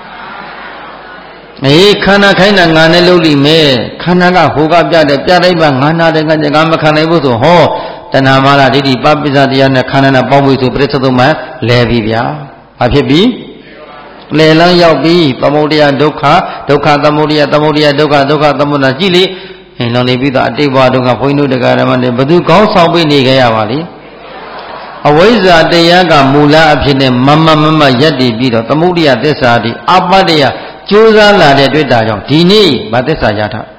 ခန္ဓာခိုင်းတာငါနဲ့လှုပ်လိမ့်မယ်ခန္ဓာကဟိုကပြလိုက်ပါငါနာတယ်ငါမခံနိုင်ဘူးဆိုဟောတဏှာမာနဒိဋ္ဌိပပိစ္ဆတရားနဲ့ခန္ဓာနဲ့ပေါင်းပြီးဆိုပြစ္ဆုတ်သုံးမှလဲပြီဗျာဘာဖြစ်ပြီလေလန်းရောက်ပြီးသမုဒယဒုက္ခဒုက္ခသမုဒယသမုဒယဒုက္ခဒုက္ခသမုဒယကြည့်လေဟင်လောင်နေပြီးတော့အတိတ်ဘဝဒုက္ခဘုန်းကြီးတို့တရားဓမ္မတွေဘသူကောင်းဆောင်ပြီးနေကြရပါလိမ့်အဝိဇ္ဇာတရားကမူလအဖြစ်နဲ့မရပ်တည်ပြီးတော့သမုဒယသစ္စာဒီအပတ္တယကြိုးစားလာတဲ့တွေ့တာကြောင့်ဒီနေ့ဗာသစ္စာရထား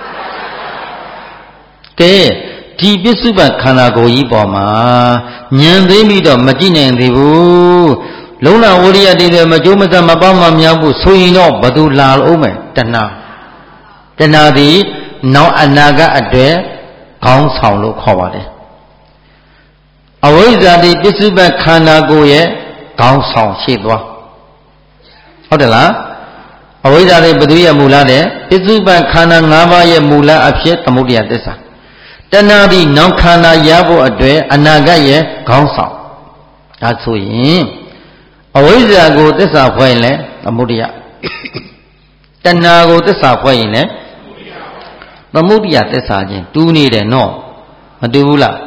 ကဲဒီပစ္စုပန်ခန္ဓာကိုယ်ကြီးပေါ်မှာဉာဏ်သိပြီးတော့မကြည့်နိုင်သေးဘူးလုံလဝိရိယတည်းလည်းမကြိုးမစားမပေါင်းမများဘူးဆိုရင်တော့ဘသူလာလို့မယ်တဏှာသည်နောက်အနာဂတ်အတွက်ခေါင်းဆောင်လို့ခေါ်ပါတယ်အဝိဇ္ဇာတိပစ္စုပန်ခန္ဓာကိုယ်ရဲ့ခေါင်းဆောင်ရှိသွားဟုတ်တယ်လားအဝိဇ္ဇာတိဘသူရဲ့မူလတဲ့ပစ္စုပန်ခန္ဓာ၅ပါးရဲ့မူလအဖြစ်သမုဒယသစ္စာတဏှာသည်နောက်ခန္ဓာရဖို့အတွက်အနာဂတ်ရဲ့ခေါင်းဆောင်ဒါဆိုရင်အဝိဇ္ဇာကိုသစ္စာဖွဲ့ရင်လည်းသမုဒယတဏှာကိုသစ္စာဖွဲ့ရင်လည်းသမုဒယသစ္စာချင်းတူးနေတယ်နော်မတူဘူးလား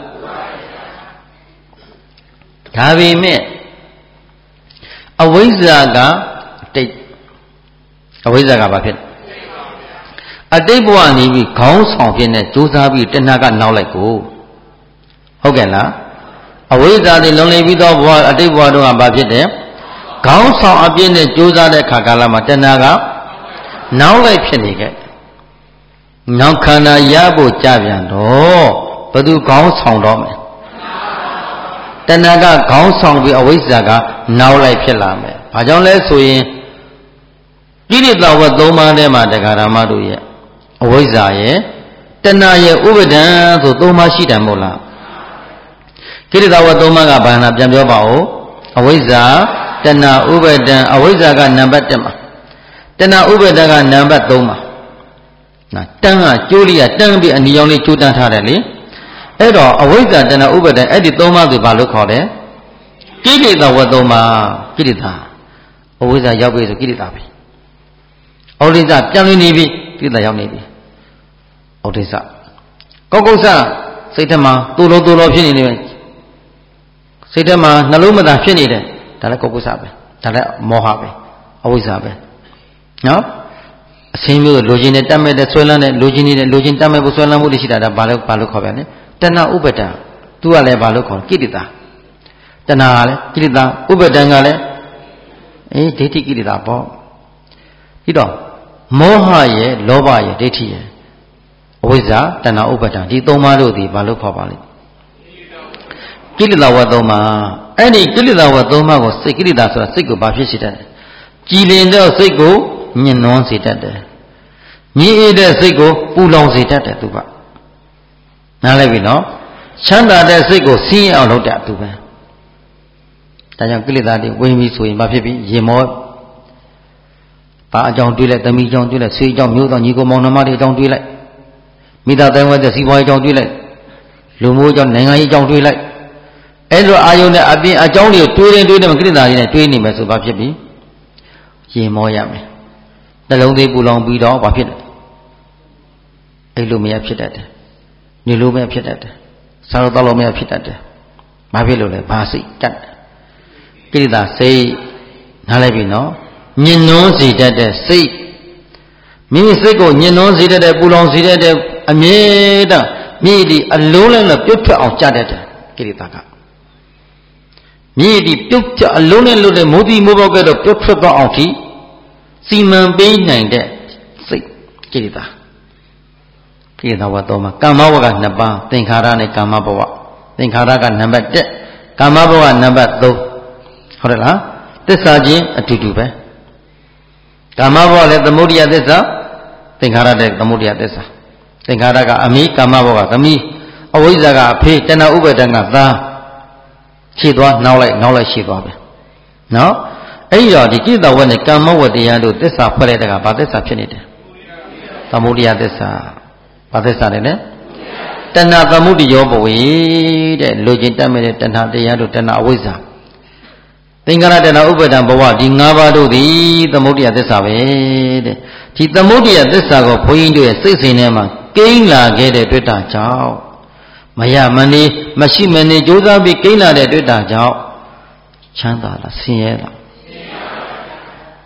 ဒါပေမဲ့အဝိဇ္ဇာကတိတ်အဝိဇ္ဇာကဘာဖြစ်အတိတ်ဘဝနေပြီးခေါင်းဆောင်ဖြစ်နေကြိုးစားပြီးတဏှာကနောက်လိုက်ကိုဟုတ်ကဲ့လားအဝိဇ္ဇာတွေလုံလည်ပြီးသောဘဝအတိတ်ဘဝတို့ကဘာဖြစ်တယ်ခေါင်းဆောင်အပြည့်နဲ့ကြိုးစားတဲ့ခါကာလမှာတဏှာကနောက်လိုက်ဖြစ်နေခဲ့နောက်ခန္ဓာရဖို့ကြပြန်တော့ဘသူခေါင်းဆောင်တော့မယ်တဏှာကခေါင်းဆောင်ပြီးအဝိဇ္ဇာကနောက်လိုက်ဖြစ်လာမယ်ဘာကြောင့်လဲဆိုရင်ကိရိတာဝတ်၃ပါးထဲမှာတရားဓမ္မတို့ရဲ့အဝိဇ္ဇာရဲ့တဏှာရဲ့ဥပဒံဆို၃ပါးရှိတယ်မဟုတ်လားကိရိတာဝတ်၃ပါးကဘာနာပြန်ပြောပါဦးအဝိဇ္ဇာတဏှာဥပဒံအဝိဇ္ဇာကနံပါတ်1မှာတဏှာဥပဒံကနံပါတ်3မှာတန်းကကျိုးလေးကတန်းပြီးအနီရောင်လေးကျိုးတန်းထားတယ်လေအဲ့တော့အဝိဇ္ဇာတဏှာဥပဒံအဲ့ဒီ၃ပါးဆိုဘာလို့ခေါ်တယ်ကိရိတာဝတ်၃ပါးကိရိတာအဝိဇ္ဇာရောက်ပြီဆိုကိရိတာပဲဩဒိစ္စပြန်လို့နေပြီကိရိတာရောက်နေပြီဩဒိစ္စကောက်ကုဆစိတ်ထဲမှာတူလို့ဖြစ်နေတယ်စိတ်ထဲမှာနှလုံးမသာဖြစ်နေတယ်ဒါလည်းကောက်ကုဆပဲဒါလည်းမောဟပဲအဝိဇ္ဇာပဲနော်အစင်းမျိုးလိုချင်တဲ့တတ်မဲ့တဲ့ဆွဲလန်းတဲ့လိုချင်နေတဲ့လိုချင်တတ်မဲ့ဖို့ဆွဲလန်းမှုတွေရှိတာဒါဘာလို့ခေါ်ပြန်လဲတဏှာဥပဒံသူကလည်းဘာလို့ခေါ်ကိရိတာတဏှာကလည်းကိရိတာဥပဒံကလည်းဒိဋ္ဌိကိရိတာပေါ့ပြီးတော့မောဟရဲ့လောဘရဲ့ဒိဋ္ဌိရဲ့အဝိဇ္ဇာတဏှာဥပဒံဒီ၃ပါးတို့ဒီဘာလို့ခေါ်ပါလိမ့်ကိရိတာဝတ်၃ပါးအဲ့ဒီကိရိတာဝတ်၃ပါးကိုစိတ်ကိရိတာဆိုတာစိတ်ကိုဘာဖြစ်စေတတ်လဲကြည်လင်တဲ့စိတ်ကိုညှဉ်းနှွမ်းစေတတ်တယ်ညှိအေးတဲ့စိတ်ကိုပူလောင်စေတတ်တယ်သူကနားလည်ပြီနော်ချမ်းသာတဲ့စိတ်ကိုဆင်းရဲအောင်လုပ်တဲ့သူပဲဒါကြောင့်ကိလေသာတွေဝင်ပြီးဆိုရင်ဘာဖြစ်ပြီရင်မောဘာအကြောင်းတွေးလိုက်သမီးအကြောင်းတွေးလိုက်ဆွေအကြောင်းမျိုးတော်ညီကိုမောင်နှမတွေအကြောင်းတွေးလိုက်မိသားတိုင်းဝဲတဲ့စီးပွားရေးအကြောင်းတွေးလိုက်လူမျိုးအကြောင်းနိုင်ငံရေးအကြောင်းတွေးလိုက်အဲ့လိုအာယုန်နဲ့အပြင်အကြောင်းတွေတွေးတယ်ကိလေသာတွေနဲ့တွေးနေမယ်ဆိုဘာဖြစ်ပြီရင်မောရမယ်နှလုံးသေးပူလောင်ပြီးတော့ဘာဖြစ်လဲအဲ့လိုမရဖြစ်တတ်တယ်နေလိုမရဖြစ်တတ်တယ်စားလို့တောက်လို့မရဖြစ်တတ်တယ်ဘာဖြစ်လို့လဲဘာစိတ်တတ်ကိလေသာစိတ်နားလိုက်ပြီနော်ညှဉ်းနှွမ်းစေတတ်တဲ့စိတ်မိမိစိတ်ကိုညှဉ်းနှွမ်းစေတတ်တဲ့ပူလောင်စေတတ်တဲ့အမြဲတမ်းမိဒီအလုံးလုံးနဲ့ပြုတ်ထွက်အောင်ကြတတ်တယ်ကိလေသာကမိဒီပြုတ်ထွက်အလုံးနဲ့လွတ်တဲ့မိုးတိမိုးပေါက်ကတော့ပြုတ်ထွက်သွားအောင်ထိစီမံပေးနိုင်တဲ့စိတ်ကိလေသာဝတ်တော်မှာကာမဝက2ပါးသင်္ခါရနဲ့ကာမဘဝသင်္ခါရကနံပါတ်1ကာမဘဝနံပါတ်3ဟုတ်တယ်လားသစ္စာချင်းအတူတူပဲကာမဘဝလည်းသမုဒယသစ္စာသင်္ခါရတဲ့သမုဒယသစ္စာသင်္ခါရကအမိကာမဘဝသမီးအဝိဇ္ဇာကအဖေတဏှာဥပါဒံကသားရှေ့သွားနောက်လိုက်ရှေ့သွားပဲနော်အဲ့ဒီတော့ဒီကိတ္တဝတ်နဲ့ကာမဝတ္တရားတို့သစ္စာဖွဲ့တဲ့ကဘာသစ္စာဖြစ်နေတယ်သမုဒယသစ္စာဘာသစ္စာလဲတဏှာသမုဒယောဘဝေတဲ့လူချင်းတတ်မဲ့တဲ့တဏှာတရားတို့တဏှာအဝိဇ္ဇာသင်္ခါရတဏှာဥပါဒံဘဝဒီ၅ပါးတို့သည်သမုဒယသစ္စာပဲတဲ့ဒီသမုဒယသစ္စာကိုဘုန်းကြီးတို့ရဲ့စိတ်စဉ်ထဲမှာကိန်းလာခဲ့တဲ့တွေ့တာကြောင့်မရမနေမရှိမနေကြိုးစားပြီးကိန်းလာတဲ့တွေ့တာကြောင့်ချမ်းသာလားဆင်းရဲလား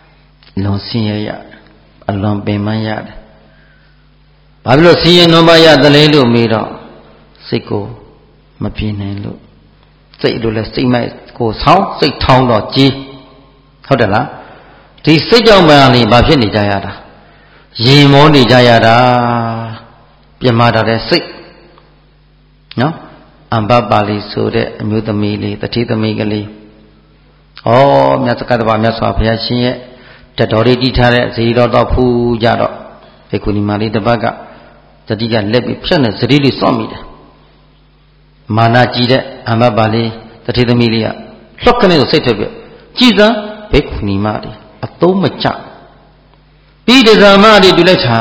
လွန်ဆင်းရဲရအလွန်ပင်ပန်းရတယ်ဘာဖြစ်လို့ဆင်းရဲနှောပါးရတယ်လဲလို့မေးတော့စိတ်ကိုမပြေနိုင်လို့စိတ်လိုလဲစိတ်မိုက်ကိုဆောင်းစိတ်ထောင်းတော့ကြီးဟုတ်တယ်လားဒီစိတ်ကြောင့်မှလည်းဘာဖြစ်နေကြရတာရင်မောနေကြရတာပြမတာတဲ့စိတ်နော်အမ္ဘပါဠိဆိုတဲ့အမျိုးသမီးလေးတတိသမီးကလေးဩမြတ်စကားတပါမြတ်စွာဘုရားရှင်ရဲ့တတော်လေးတည်ထားတဲ့ဇေဒီတော်တော့ဖူးကြတော့ဘေကုဏီမလေးတစ်ပတ်ကတတိကလက်ပြီးဖြတ်နေဇေဒီလေးစောင့်မိတယ်မာနကြီးတဲ့အမ္ဘပါဠိတတိသမီးလေးကလှော့ကနေစိတ်ထွက်ပြကြည်စမ်းဘေကုဏီမလေးအသုံးမချပြီးတဇာမလေးတူလိုက်ချာ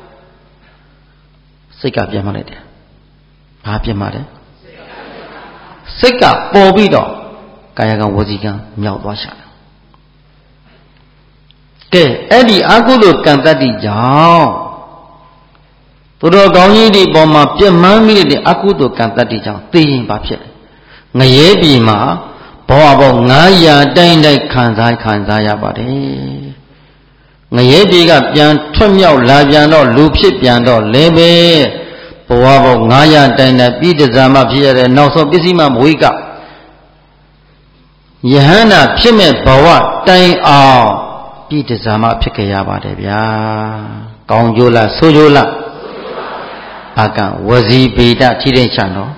စိတ်ကပြန်မလိုက်တယ်ဘာပြန်မလဲစိတ်ကပေါ်ပြီးတော့ကာယကံဝစီကံမြောက်သွားရှာတယ်ကဲအဲ့ဒီအကုသိုလ်ကံတတ္တိကြောင့်သူတော်ကောင်းကြီးဒီပေါ်မှာပြတ်မှန်းမိတဲ့အကုသိုလ်ကံတတ္တိကြောင့်သိရင်ဘာဖြစ်လဲငရဲပြည်မှာဘောအဘော900တိုင်းတိုင်းခံစားရပါတယ်ငရဲပြည်ကပြန်ထွက်မြောက်လာပြန်တော့လူဖြစ်ပြန်တော့လည်းပဲဘဝပေါင်း900တိုင်နဲ့ပြည်တစားမှဖြစ်ရတဲ့နောက်ဆုံးပစ္စည်းမဝိကယဟန္တာဖြစ်မဲ့ဘဝတိုင်အောင်ပြည်တစားမှဖြစ်ခဲ့ရပါတယ်ဗျာကောင်းကျိုးလားဆိုးကျိုးလားအကံဝစီပေတထိတဲ့ချံတော်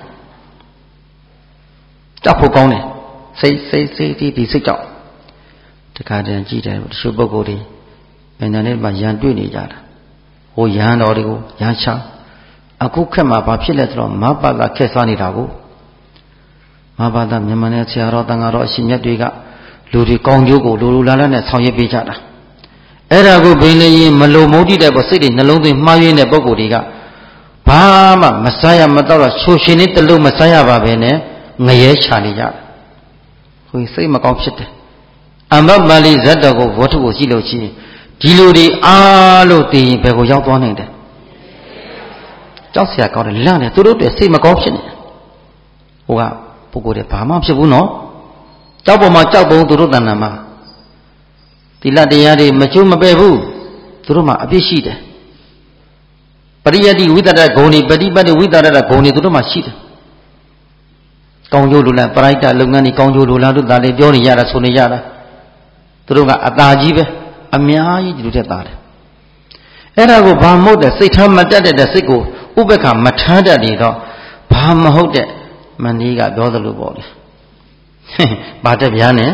တောက်ဖို့ကောင်းတယ်စိတ်ဒီစိတ်ကြောင့်တခါတည်းကြည့်တယ်တချို့ပုဂ္ဂိုလ်တွေဘယ်နဲ့မှရန်တွေ့နေကြတာဟိုရန်တော်တွေကိုရန်ချအခုခက်မှာဘာဖြစ်လဲဆိုတော့မဘာသာခက်စားနေတာကိုမဘာသာမြန်မာနယ်ဆရာတော်တန်ဃာတော်အရှင်မြတ်တွေကလူတွေကောင်းကျိုးကိုလူလာလာနဲ့ဆောင်ရွက်ပေးကြတာအဲ့ဒါကိုဘင်းလေးရင်မလုံမုန်းတိတဲ့ပေါ်စိတ်တွေနှလုံးသွင်းမှားယွင်းတဲ့ပုဂ္ဂိုလ်တွေကဘာမှမစားရမတော့တော့ချိုရှင်လေးတလုံးမစားရပါပဲနဲ့ငရဲချနေကြတယ်ဟိုစိတ်မကောင်းဖြစ်တယ်အမ္ဘပါဠိဇတ်တော်ကိုဝတ္ထုကိုကြည့်လို့ရှိရင်ဒီလူတွေအားလို့သိရင်ဘယ်ကိုရောက်သွားနိုင်တယ်ကြောက်စရာကောင်းတယ်လန့်တယ်သူတို့တွေစိတ်မကောင်းဖြစ်နေတယ်ဟိုကပုဂ္ဂိုလ်တွေဘာမှဖြစ်ဘူးနော်ကြောက်ပေါ်မှာကြောက်ပုံသူတို့တဏ္ဍာမှာသီလတရားတွေမချိုးမပဲ့ဘူးသူတို့မှာအပြစ်ရှိတယ်ပရိယတ္တိဝိတ္တရဂုဏ်တွေပฏิပတ်တိဝိတ္တရဂုဏ်တွေသူတို့မှာရှိတယ်ကောင်းကျိုးလိုလားပရိဒတ်လုပ်ငန်းတွေကောင်းကျိုးလိုလားတို့ဒါလေးပြောနေရတာဆိုနေရတာသူတို့ကအသာကြီးပဲအများကြီးဒီလိုတက်သားတယ်အဲ့ဒါကိုဘာမဟုတ်တဲ့စိတ်ထားမတက်တဲ့စိတ်ကိုဥပ္ပခါမထားတတ်နေတော့ဘာမဟုတ်တဲ့မန္ဒီကပြောသလိုပေါ့လေဘာတက်ပြားနဲ့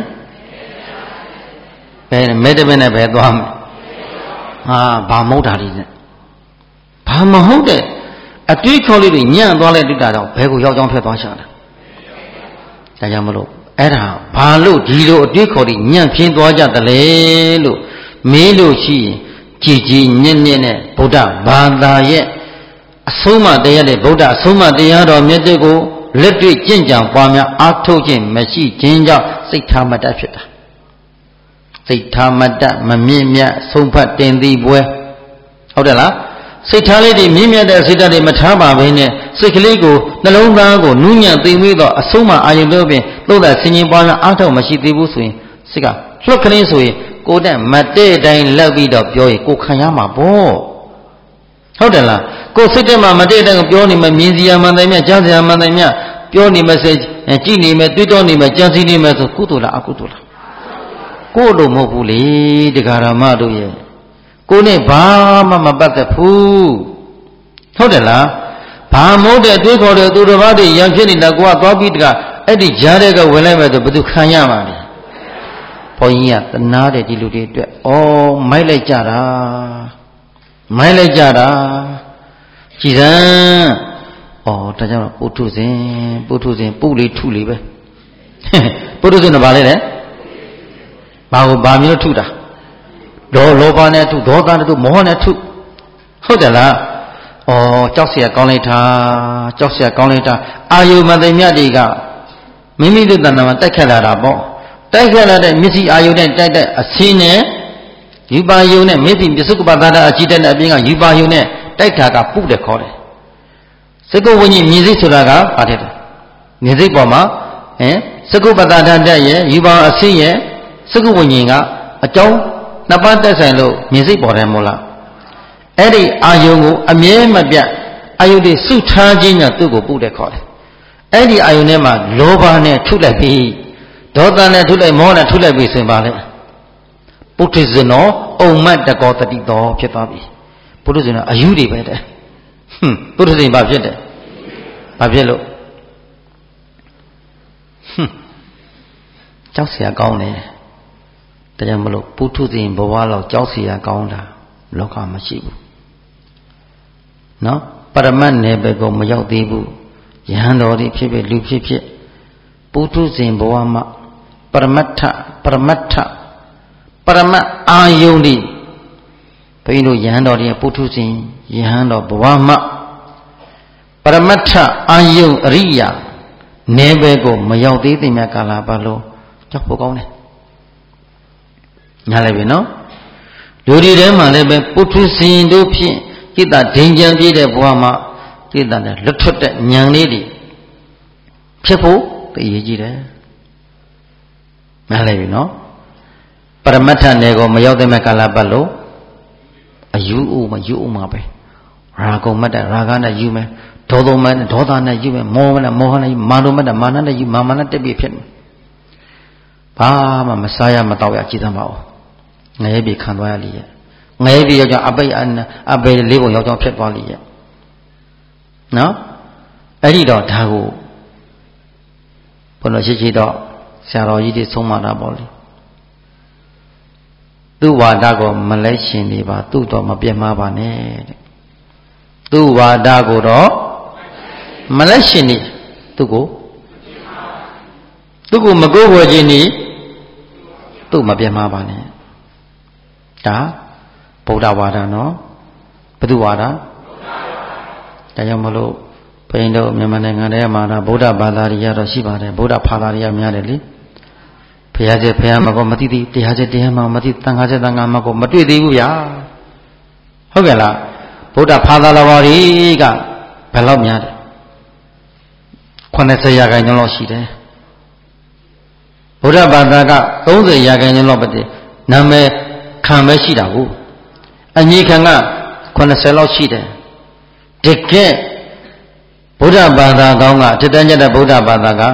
ဘယ်မဲတပင်းနဲ့ပဲသွားမယ်ဟာဘာမဟုတ်တာလေးနဲ့ဘာမဟုတ်တဲ့အတွေးခေါ်လေးတွေညံ့သွားလိုက်တွေ့တာတော့ဘယ်ကိုရောက်ကြောင်းထွက်သွားရှာတာဒါကြောင့်မလို့အဲ့ဒါဘာလို့ဒီလိုအတွေးခေါ်တွေညံ့ပြင်းသွားကြတယ်လဲလို့မေးလို့ရှိရင်ကြည်ညက်နဲ့ဗုဒ္ဓဘာသာရဲ့အဆုံးအမတရားတဲ့ဗုဒ္ဓအဆုံးအမတရားတော်မြတ်တွေကိုလက်တွေ့ကျင့်ကြံပွားများအားထုတ်ခြင်းမရှိခြင်းကြောင့်စိတ်ထားမတတ်ဖြစ်တာစိတ်ထားမတတ်မမြင့်မြတ်ဆုံးဖတ်တင်သိပွဲဟုတ်တယ်လားစိတ်ထားလေးတွေမြင့်မြတ်တဲ့စိတ်ဓာတ်တွေမထားပါဘဲနဲ့စိတ်ကလေးကိုနှလုံးသားကိုနူးညံ့သိမ့်ပြီးတော့အဆုံးအမအာရုံလို့ပင်သို့သာဆင်ញင်ပွားများအားထုတ်မရှိသေးဘူးဆိုရင်စိတ်ကလွတ်ကလေးဆိုရင်ကိုယ်နဲ့မတည့်တိုင်းလက်ပြီးတော့ပြောရင်ကိုခံရမှာပေါ့ဟုတ်တယ်လားကိုယ်စိတ်ထဲမှာမတည့်တိုင်းပြောနေမှမြင်စီရမှန်တယ်မြကြားစီရမှန်တယ်မြပြောနေမှစေကြည့်နေမှတွေးတောနေမှကြံစည်နေမှဆိုကုသိုလ်လားအကုသိုလ်လားကိုယ်လို့မဟုတ်ဘူးလေတရားဓမ္မတို့ရဲ့ကိုယ်နဲ့ဘာမှမပတ်သက်ဘူးဟုတ်တယ်လားဘာမဟုတ်တဲ့တွေးခေါ်တဲ့သူတစ်ပါးတွေရံဖြစ်နေတာကိုကသွားပြီးတကအဲ့ဒီကြားတဲ့ကဝင်လိုက်မယ်ဆိုဘယ်သူခံရမှာလဲဘုန်းကြီးကတနာတဲ့ဒီလူတွေအတွက်ဩမိုက်လိုက်ကြတာကြည်စမ်းဩဒါကြောင့်ပုထုဇဉ်ပုလေးထုလေးပဲပုထုဇဉ်ကဘာလဲလဲဘာမျိုးထုတာလောဘနဲ့ထုဒေါသနဲ့ထုမောဟနဲ့ထုဟုတ်တယ်လားဩကြောက်เสียကောင်းလိုက်တာအာယုမသိမြတ်တွေကမိမိတို့တဏ္ဍာမှာတိုက်ခတ်လာတာပေါ့တိုက်ခတ်လာတဲ့မျက်စိအာယုနဲ့တိုက်တဲ့အစင်းနဲ့ယူပါယုနဲ့မျက်စိပစ္စုပ္ပသာအကြည့်တဲ့အပြင်ကယူပါယုနဲ့တိုက်တာကပုတယ်ခေါ်တယ်စကုဝိညာဉ်မြင်စိတ်ဆိုတာကဘာတဲ့မြင်စိတ်ပေါ်မှာစကုပ္ပသာဓာတ်ရဲ့ယူပါအစင်းရဲ့စကုဝိညာဉ်ကအကြောင်းနှစ်ပါးတက်ဆိုင်လို့မြင်စိတ်ပေါ်တယ်မို့လားအဲ့ဒီအာယုံကိုအမြဲမပြတ်အာယုတွေစုထားခြင်းကြောင့်သူ့ကိုပုတ်တဲ့ခေါ်တယ်အဲ့ဒီအာယုထဲမှာလောဘနဲ့ထုလိုက်ပြီးဒေါသနဲ့ထုလိုက်မောဟနဲ့ထုလိုက်ပြီးဆိုရင်ပါလေပုထုဇဉ်တော်အုံမတ်တကောတတိတော်ဖြစ်သွားပြီပုထုဇဉ်တော်အယူတွေပဲတဲ့ပုထုဇဉ်ဘာဖြစ်တယ်ဘာဖြစ်လို့ကြောက်เสียကောင်းတယ်ဒါကြောင့်မလို့ပုထုဇဉ်ဘဝလောက်ကြောက်เสียကောင်းတာလောကမရှိဘူးနော်ပရမတ်နယ်ဘက်ကိုမရောက်သေးဘူးယဟန်တော်တွေဖြစ်ဖြစ်လူဖြစ်ဖြစ်ပုထုဇဉ်ဘဝမှာပရမတ်အာယုန်ဒီဘုန်းကြီးတို့ယဟန်တော်တွေပုထုဇဉ်ယဟန်တော်ဘဝမှာပရမတ်ထအာယုန်အရိယာနယ်ဘက်ကိုမရောက်သေးတဲ့မြတ်ကာလပါလို့ကြောက်ဖို့ကောင်းတယ်ညားလိုက်ပြီနော်လူတွေထဲမှာလည်းပဲပုထုဇဉ်တို့ဖြင့်ကိတ္တဒိန်ကြံပြည့်တဲ့ဘဝမှာကိတ္တနဲ့လွတ်ထွက်တဲ့ဉာဏ်လေးတွေဖြစ်ဖို့သိရကြည့်တယ်ညားလိုက်ပြီနော်ပရမတ္ထနယ်ကိုမရောက်တဲ့မဲ့ကာလပတ်လို့အယူဥမှာပဲရာဂုံမတ္တရာဂနဲ့ယူမယ်ဒေါသမနဲ့ဒေါသနဲ့ယူမယ်မောဟနဲ့မောဟနဲ့ယူမာနမတ္တမာနနဲ့ယူမာနတက်ပြီးဖြစ်မယ်ဘာမှမစားရမတော့ရကြည်သမ်းပါဦးငရဲပြေခံသွားရလိမ့်ရဲ့ငရဲပြေရောက်ကြအပိလေးပုံရောက်ကြောင်းဖြစ်သွားလိမ့်ရဲ့နော်အဲ့ဒီတော့ဒါကိုဘုန်းတော်ရှိတော့ဆရာတော်ကြီးတွေဆုံးမတာပေါ့လေသူ့ဝါဒကိုမလဲရှင်နေပါသူ့တော့မပြတ်မှားပါနဲ့တဲ့သူ့ဝါဒကိုတော့မလဲရှင်နေသူ့ကိုမကိုးဝယ်ခြင်းနေသူ့မပြတ်မှားပါနဲ့ဒါဗုဒ္ဓဝါဒနော်ဘုသူဝါဒဒါကြောင့်မလို့ဘုရင်တို့မြန်မာနိုင်ငံထဲမှာဗုဒ္ဓဘာသာတွေရတော့ရှိပါတယ်ဗုဒ္ဓဘာသာတွေကများတယ်လေဘုရားကျက်ဘုရားမှာကောမသိသေးတရားကျက်တရားမှာမသိတန်ခါကျက်တန်ခါမှာကောမတွေ့သေးဘူးဗျာဟုတ်ကဲ့လားဗုဒ္ဓဘာသာတော်တွေကဘယ်လောက်များတယ်80%လောက်ရှိတယ်ဗုဒ္ဓဘာသာက30%လောက်ပဲတည်းနာမည်ခံပဲရှိတာကိုအညီခံက80လောက်ရှိတယ်တကယ်ဗုဒ္ဓဘာသာကောင်းကတတန်းကျတဲ့ဗုဒ္ဓဘာသာက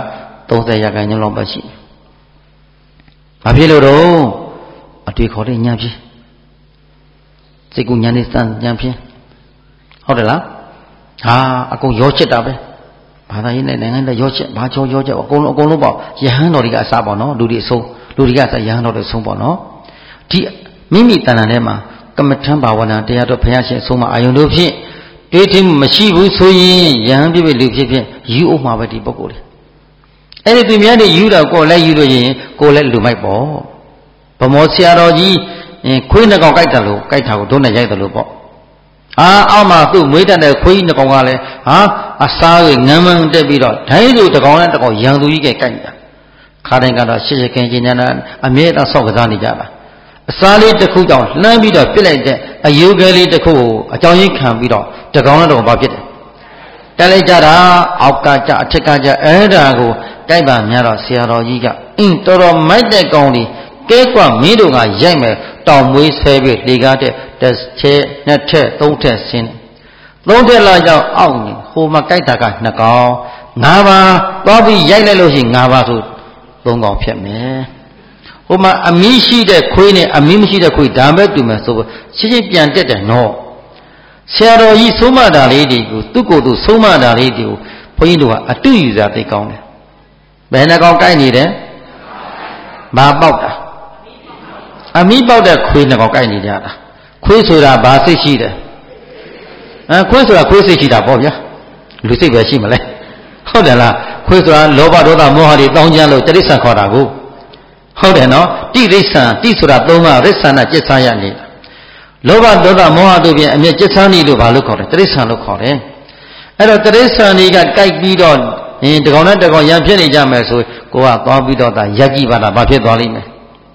30%လောက်ပဲရှိတယ်ဘာဖြစ်လို့တော့အတွေ့ခေါ်တဲ့ဉာဏ်ဖြင့်စိတ်ကူဉာဏ်နဲ့စံဉာဏ်ဖြင့်ဟုတ်တယ်လားဟာအကုန်ရောချစ်တာပဲဘာသာရေးနဲ့နိုင်ငံနဲ့ရောချစ်ဘာချောရောချစ်အကုန်လုံးပေါ့ယဟန်တော်တွေကအစားပေါ့နော်လူတွေအဆုံးလူတွေကအစားယဟန်တော်တွေအဆုံးပေါ့နော်ဒီမိမိတဏ္ဍာထဲမှာကမ္မထံဘာဝနာတရားတော်ဘုရားရှင်အဆုံးမအာယုန်တို့ဖြင့်တွေးထင်မရှိဘူးဆိုရင်ယဟန်ပြည့်ပြည့်လူဖြစ်ဖြစ်ယူအောင်မှာပဲဒီပုဂ္ဂိုလ်တွေအဲ့ဒီသူများတွေယူတော့ကိုယ်လည်းယူလို့ရင်ကိုယ်လည်းလူမိုက်ပေါ့ဗမောဆရာတော်ကြီးခွေးနှစ်ကောင်ကြိုက်တယ်လို့ကြိုက်တာကိုဒုနဲ့ရိုက်တယ်လို့ပေါ့အောက်မှာသူ့မွေးတတ်တဲ့ခွေးနှစ်ကောင်ကလည်းအစားကိုငမ်းမန်းတက်ပြီးတော့ဒိုင်းလိုတစ်ကောင်နဲ့တစ်ကောင်ရန်သူကြီးကကြိုက်နေတာခါတိုင်းကတော့ရှစ်ခင်ကျင်ညာအမြဲတမ်းဆောက်ကစားနေကြတာအစားလေးတစ်ခုကြောင့်လှမ်းပြီးတော့ပြစ်လိုက်တဲ့အယုကလေးတစ်ခုကိုအကြောင်းရင်းခံပြီးတော့တစ်ကောင်နဲ့တစ်ကောင်ဘာဖြစ်တယ်တက်လိုက်ကြတာအောက်ကကြအထက်ကကြအဲ့ဒါကိုတိုက်ပါများတော့ဆရာတော်ကြီးကတော်တော်မိုက်တဲ့ကောင်လေးကဲကွမင်းတို့ကရိုက်မယ်တောင်မွေးဆဲပြီးလေကားတဲ့တစ်ချက်နှစ်ထက်သုံးထက်ဆင်းသုံးထက်လာကြောင်းအောက်နေဟိုမှာကြိုက်တာကနှစ်ကောင်၅ပါးသွားပြီးရိုက်လိုက်လို့ရှိရင်၅ပါးဆို၃ကောင်ဖြစ်မယ်ဟိုမှာအမီးရှိတဲ့ခွေးနဲ့အမီးမရှိတဲ့ခွေးဒါပဲတူမယ်ဆိုရှင်းရှင်းပြန်တက်တယ်နော်ဆရာတော်ကြီးဆုံးမတာလေးတွေကိုသူ့ကိုယ်သူဆုံးမတာလေးတွေကိုဘုန်းကြီးတို့ကအတူယူစားသိကောင်းတယ်ဘယ်နှကောင်ကြိုက်နေတယ်ဘာပေါက်တာအမီးပေါက်တဲ့ခွေးနှကောင်ကြိုက်နေကြတာခွေးဆိုတာဘာစိတ်ရှိတယ်ခွေးဆိုတာခွေးစိတ်ရှိတာပေါ့ဗျာလူစိတ်ပဲရှိမလဲဟုတ်တယ်လားခွေးဆိုတာလောဘဒေါသမောဟတွေတောင်းကြလို့တိရစ္ဆာန်ခေါ်တာကိုဟုတ်တယ်နော်တိရိစ္ဆာန်တိဆိုတာသုံးပါရစ္ဆာန်နဲ့จิตဆာရနေတာလောဘဒေါသမောဟတို့ပြင်အမြဲจิตဆာနေလို့ဘာလို့ခေါ်တယ်တိရစ္ဆာန်လို့ခေါ်တယ်အဲ့တော့တိရစ္ဆာန်တွေကကြိုက်ပြီးတော့တကောင်နဲ့တကောင်ရံဖြစ်နေကြမယ်ဆိုကိုကသွားပြီးတော့ရက်ကြည့်ပါတာဘာဖြစ်သွားလိမ့်မယ်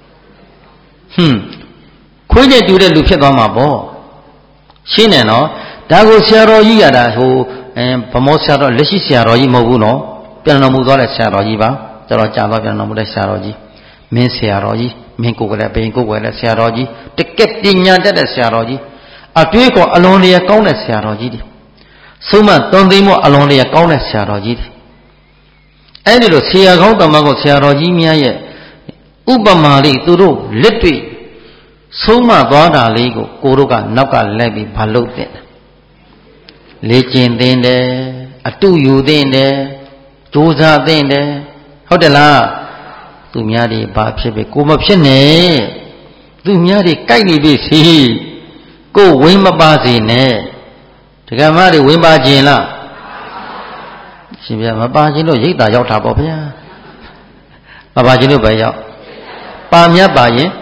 ခွေးနဲ့တူတဲ့လူဖြစ်သွားမှာပေါ့ရှင်းတယ်နော်ဒါကိုဆရာတော်ကြီးကဒါဗမောဆရာတော်လက်ရှိဆရာတော်ကြီးမဟုတ်ဘူးနော်ပြန်တော်မူသွားတဲ့ဆရာတော်ကြီးပါတော်တော်ကြာသွားပြန်တော်မူတဲ့ဆရာတော်ကြီးမင်းဆရာတော်ကြီးမင်းကိုယ်ကလေးဘင်းကိုယ်ကလေးဆရာတော်ကြီးတကက်ပညာတတ်တဲ့ဆရာတော်ကြီးအတွေးကောအလွန်လျက်ကောင်းတဲ့ဆရာတော်ကြီးတွေဆုံးမသွန်သင်မှုအလွန်လျက်ကောင်းတဲ့ဆရာတော်ကြီးတွေအဲ့ဒီလိုဆရာကောင်းတမန်ကိုဆရာတော်ကြီးများရဲ့ဥပမာလေးသူတို့လက်တွေ့ဆုံးမသွားတာလေးကိုကိုတို့ကနောက်ကလိုက်ပြီးဘာလုပ်တဲ့လေ့ကျင့်သင်တယ်အတုယူသင်တယ်ကြိုးစားသင်တယ်ဟုတ်တယ်လားသူများတွေဘာဖြစ်ပဲကိုမဖြစ်နဲ့သူများတွေကြိုက်နေပြီစီကိုဝင်းမပါစေနဲ့ဒကာမတွေဝင်းပါခြင်းလားရှင်ဗျာမပါခြင်းလို့ရိတ်တာရောက်တာပေါ့ဗျာမပါခြင်းလို့ပဲရောက်ပါမြတ်ပါရင်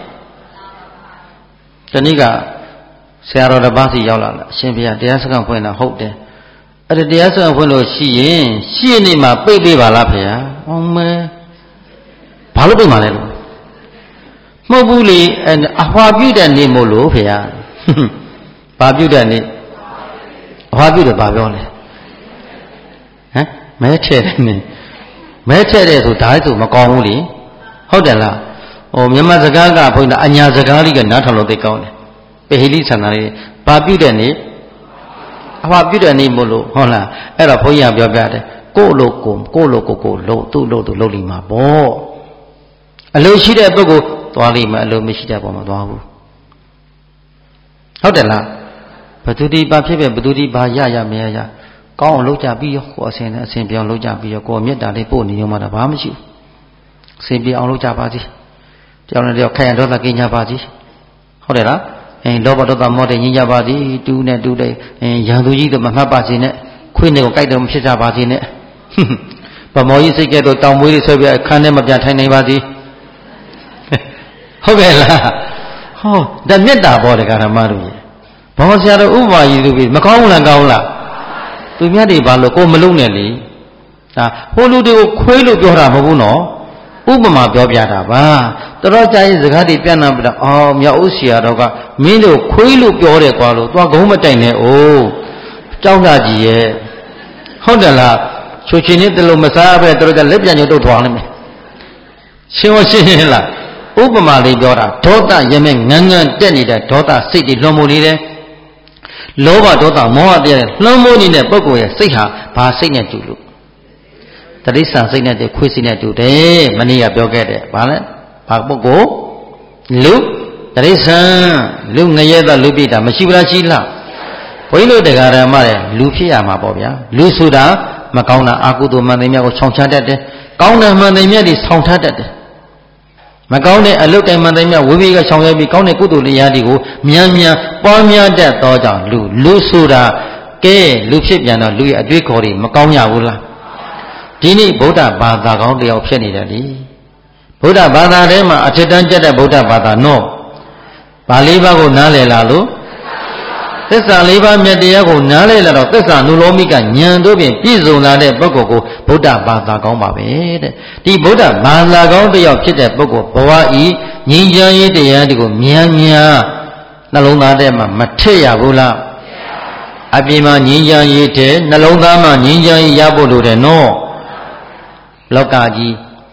ဒီနေ့ကဆရာတော်တစ်ပါးစီရောက်လာလားအရှင်ဘုရားတရားစခန်းဖွင့်တာဟုတ်တယ်အဲ့ဒါတရားစခန်းဖွင့်လို့ရှိရင်ရှေ့နေ့မှာပိတ်ပေးပါလားဘုရားဟောမဲဘာလို့ပိတ်မှာလဲလို့မဟုတ်ဘူးလေအဟွာပြုတဲ့နေ့မို့လို့ဘုရားဘာပြုတဲ့နေ့အဟွာပြုတယ်ဘာပြောလဲဟမ်မဲထဲတဲ့နေ့မဲထဲတဲ့ဆိုဒါဆိုမကောင်းဘူးလေဟုတ်တယ်လားဟိုမြန်မာစကားကဘုရားအညာစကားလေးကနားထောင်လို့သိကောင်းတယ်ပဟိလိဆန္ဒလေးဘာပြုတဲ့နေ့အဟွာပြုတဲ့နေ့မို့လို့ဟုတ်လားအဲ့တော့ဘုရားပြောပြတယ်ကိုယ့်လိုကိုလို့သူ့လို့သူလုပ်လိမ့်မှာပေါ့အလိုရှိတဲ့ပုဂ္ဂိုလ်သွားလိမ့်မယ်အလိုမရှိတဲ့ပုံမှာသွားဘူးဟုတ်တယ်လားဘသူဒီဘာဖြစ်ပဲဘသူဒီဘာရမရကောင်းအောင်လုပ်ကြပြီးရောကိုယ်အစဉ်ပြောင်းလုပ်ကြပြီးရောကိုယ်မေတ္တာလေးပို့နေရုံမှတော့ဘာမှမရှိဘူးအစဉ်ပြောင်းလုပ်ကြပါစီတယောက်နဲ့တယောက်ခိုင်ရဒေါသကင်းကြပါစီဟုတ်တယ်လားလောဘဒေါသမောဟတွေညှင်းကြပါစီတူးနဲ့တူးတဲ့ရန်သူကြီးတို့မမှတ်ပါစေနဲ့ခွေးနဲ့ကိုကြိုက်တယ်မဖြစ်ကြပါစေနဲ့ဗမောကြီးစိတ်ကဲတော့တောင်မွေးလေးဆွဲပြခန်းထဲမပြန်ထိုင်နိုင်ပါစေဟုတ်ကဲ့လားဟောဒါမေတ္တာပေါ်တယ်ဓမ္မတို့ကြီးဘောဆရာတော်ဥပမာကြီးသူပြီးမကောင်းဘူးလားကောင်းလားသူများတွေဘာလို့ကိုမလုံးနဲ့လေဒါဟိုလူတွေကိုခွေးလို့ပြောတာမဟုတ်ဘူးနော်ဥပမာပြောပြတာပါတော်ကြာရေးစကားတွေပြန်လာပြီးတော့အော်မြောက်ဦးဆရာတော်ကမင်းတို့ခွေးလို့ပြောတယ်ကွာလို့သွားကုန်းမတိုင်နဲ့အိုးကြောက်တာကြီးရဲ့ဟုတ်တယ်လားချိုချင်နေတယ်လို့မစားပဲတော်ကြာလက်ပြန်ညှို့တုတ်ထွားလိုက်မယ်ရှင်းရင်လားဥပမာလေးပြောတာဒေါသရမဲ့ငန်းတက်နေတဲ့ဒေါသစိတ်တွေလွန်မိုးနေတယ်လောဘဒေါသမောဟတရားလွန်မိုးနေတဲ့ပုဂ္ဂိုလ်ရဲ့စိတ်ဟာဘာစိတ်နဲ့တူလို့တတိဆန်စိတ်နဲ့တူခွေးစိတ်နဲ့တူတယ်မနေ့ကပြောခဲ့တယ်ဘာလဲဘာပုဂ္ဂိုလ်လူတတိဆန်လူငရဲတော့လူပြတာမရှိဘူးလားရှိလားဘုန်းကြီးတို့တရားဓမ္မတွေလူဖြစ်ရမှာပေါ့ဗျာလူဆိုတာမကောင်းတာအကုသိုလ်မှန်တယ်မြတ်ကိုခြောင်ချတတ်တယ်ကောင်းတဲ့မှန်တယ်မြတ်တွေဆောင်ထားတတ်တယ်မကောင်းတဲ့အလုတ်တိုင်းမှန်တယ်မြတ်ဝိဘိကချောင်ရပြီးကောင်းတဲ့ကုသိုလ်တရားတွေကိုမြန်ပွားများတတ်သောကြောင့်လူဆိုတာကဲလူဖြစ်ပြန်တော့လူရဲ့အတွေ့ခေါ်တွေမကောင်းရဘူးလားဒီနေ့ဗုဒ္ဓဘာသာကောင်းတယောက်ဖြစ်နေတယ်လေဗုဒ္ဓဘာသာထဲမှာအထက်တန်းကျက်တဲ့ဗုဒ္ဓဘာသာနော်ဘာလေးပါးကိုနားလည်လာလို့သစ္စာလေးပါးမြတ်တရားကိုနားလည်လာတော့သစ္စာနုလောမိကဉာဏ်တို့ဖြင့်ပြည့်စုံလာတဲ့ပုဂ္ဂိုလ်ကိုဗုဒ္ဓဘာသာကောင်းပါပဲတဲ့ဒီဗုဒ္ဓဘာသာကောင်းတယောက်ဖြစ်တဲ့ပုဂ္ဂိုလ်ဘဝဤငြိမ်းချမ်းရေးတရားတွေကိုမြန်နှလုံးသားထဲမှာမထည့်ရဘူးလားအပြင်မှာငြိမ်းချမ်းရေးတဲ့နှလုံးသားမှာငြိမ်းချမ်းရေးရဖို့လိုတယ်နော်လောကကြီး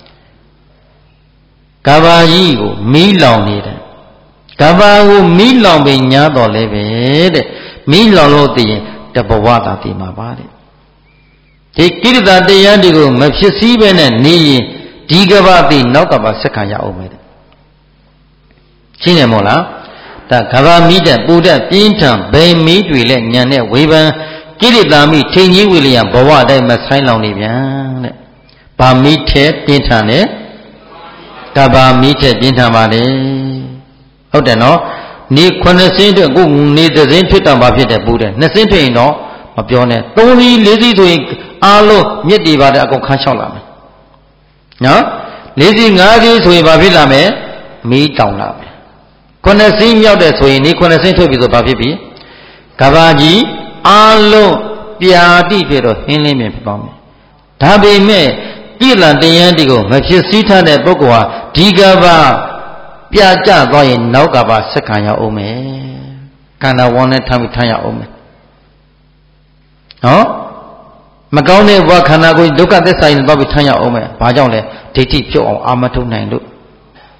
ကဘာကြီးကိုမီးလောင်နေတယ်ကဘာကိုမီးလောင်ပင်ညာတော်လဲပဲတဲ့မီးလောင်လို့သိရင်တဘဝသာသိမှာပါတဲ့ဒီကိရိတာတရားတွေကိုမဖြစ်စည်းပဲနဲ့နေရင်ဒီကဘာသိနောက်ကဘာဆက်ခံရအောင်မယ်တဲ့ရှင်းတယ်မို့လားဒါကဘာမီးတဲ့ပူတဲ့ပြင်းထန်ဘယ်မီးတွေလဲညံတဲ့ဝေဖန်ကိရိတာမိထိန်ကြီးဝေလျံဘဝတိုင်းမဆိုင်လောင်နေပြန်တဲ့ဘာမီးထဲပြင်းထန်တယ်ကဘာမီးထဲပြင်းထန်ပါလေဟုတ်တယ်နော်နေ9စင်းအတွက်ကိုနေ3စင်းဖြစ်တော့မှဖြစ်တယ်ပူတယ်2စင်းဖြစ်ရင်တော့မပြောနဲ့3စီး4စီးဆိုရင်အားလုံးမြစ်တွေပါတယ်အကုန်ခန်းလျှောက်လာမယ်နော်4စီး5စီးဆိုရင်ဘာဖြစ်လာမလဲမီးတောင်လာမယ်9စီးမြောက်တဲ့ဆိုရင်နေ9စင်းထွက်ပြီဆိုဘာဖြစ်ပြီကဘာကြီးအားလုံးပြာတိဖြစ်တော့ဟင်းလင်းမြင်ဖြစ်ပါမယ်ဒါပေမဲ့ကိလန်တရားတွေကိုမဖြစ်စည်းထားတဲ့ပုဂ္ဂိုလ်ဟာဒီကဘာပြကြသွားရင်နောက်ကဘာဆက်ခံရအောင်မယ်ခန္ဓာဝန်းနဲ့ထမ်းပြီးထမ်းရအောင်မယ်နော်မကောင်းတဲ့ဘဝခန္ဓာကိုယ်ဒုက္ခသစ္စာရင်သွားပြီးထမ်းရအောင်မယ်ဘာကြောင့်လဲဒိဋ္ဌိပြုတ်အောင်အာမထုတ်နိုင်လို့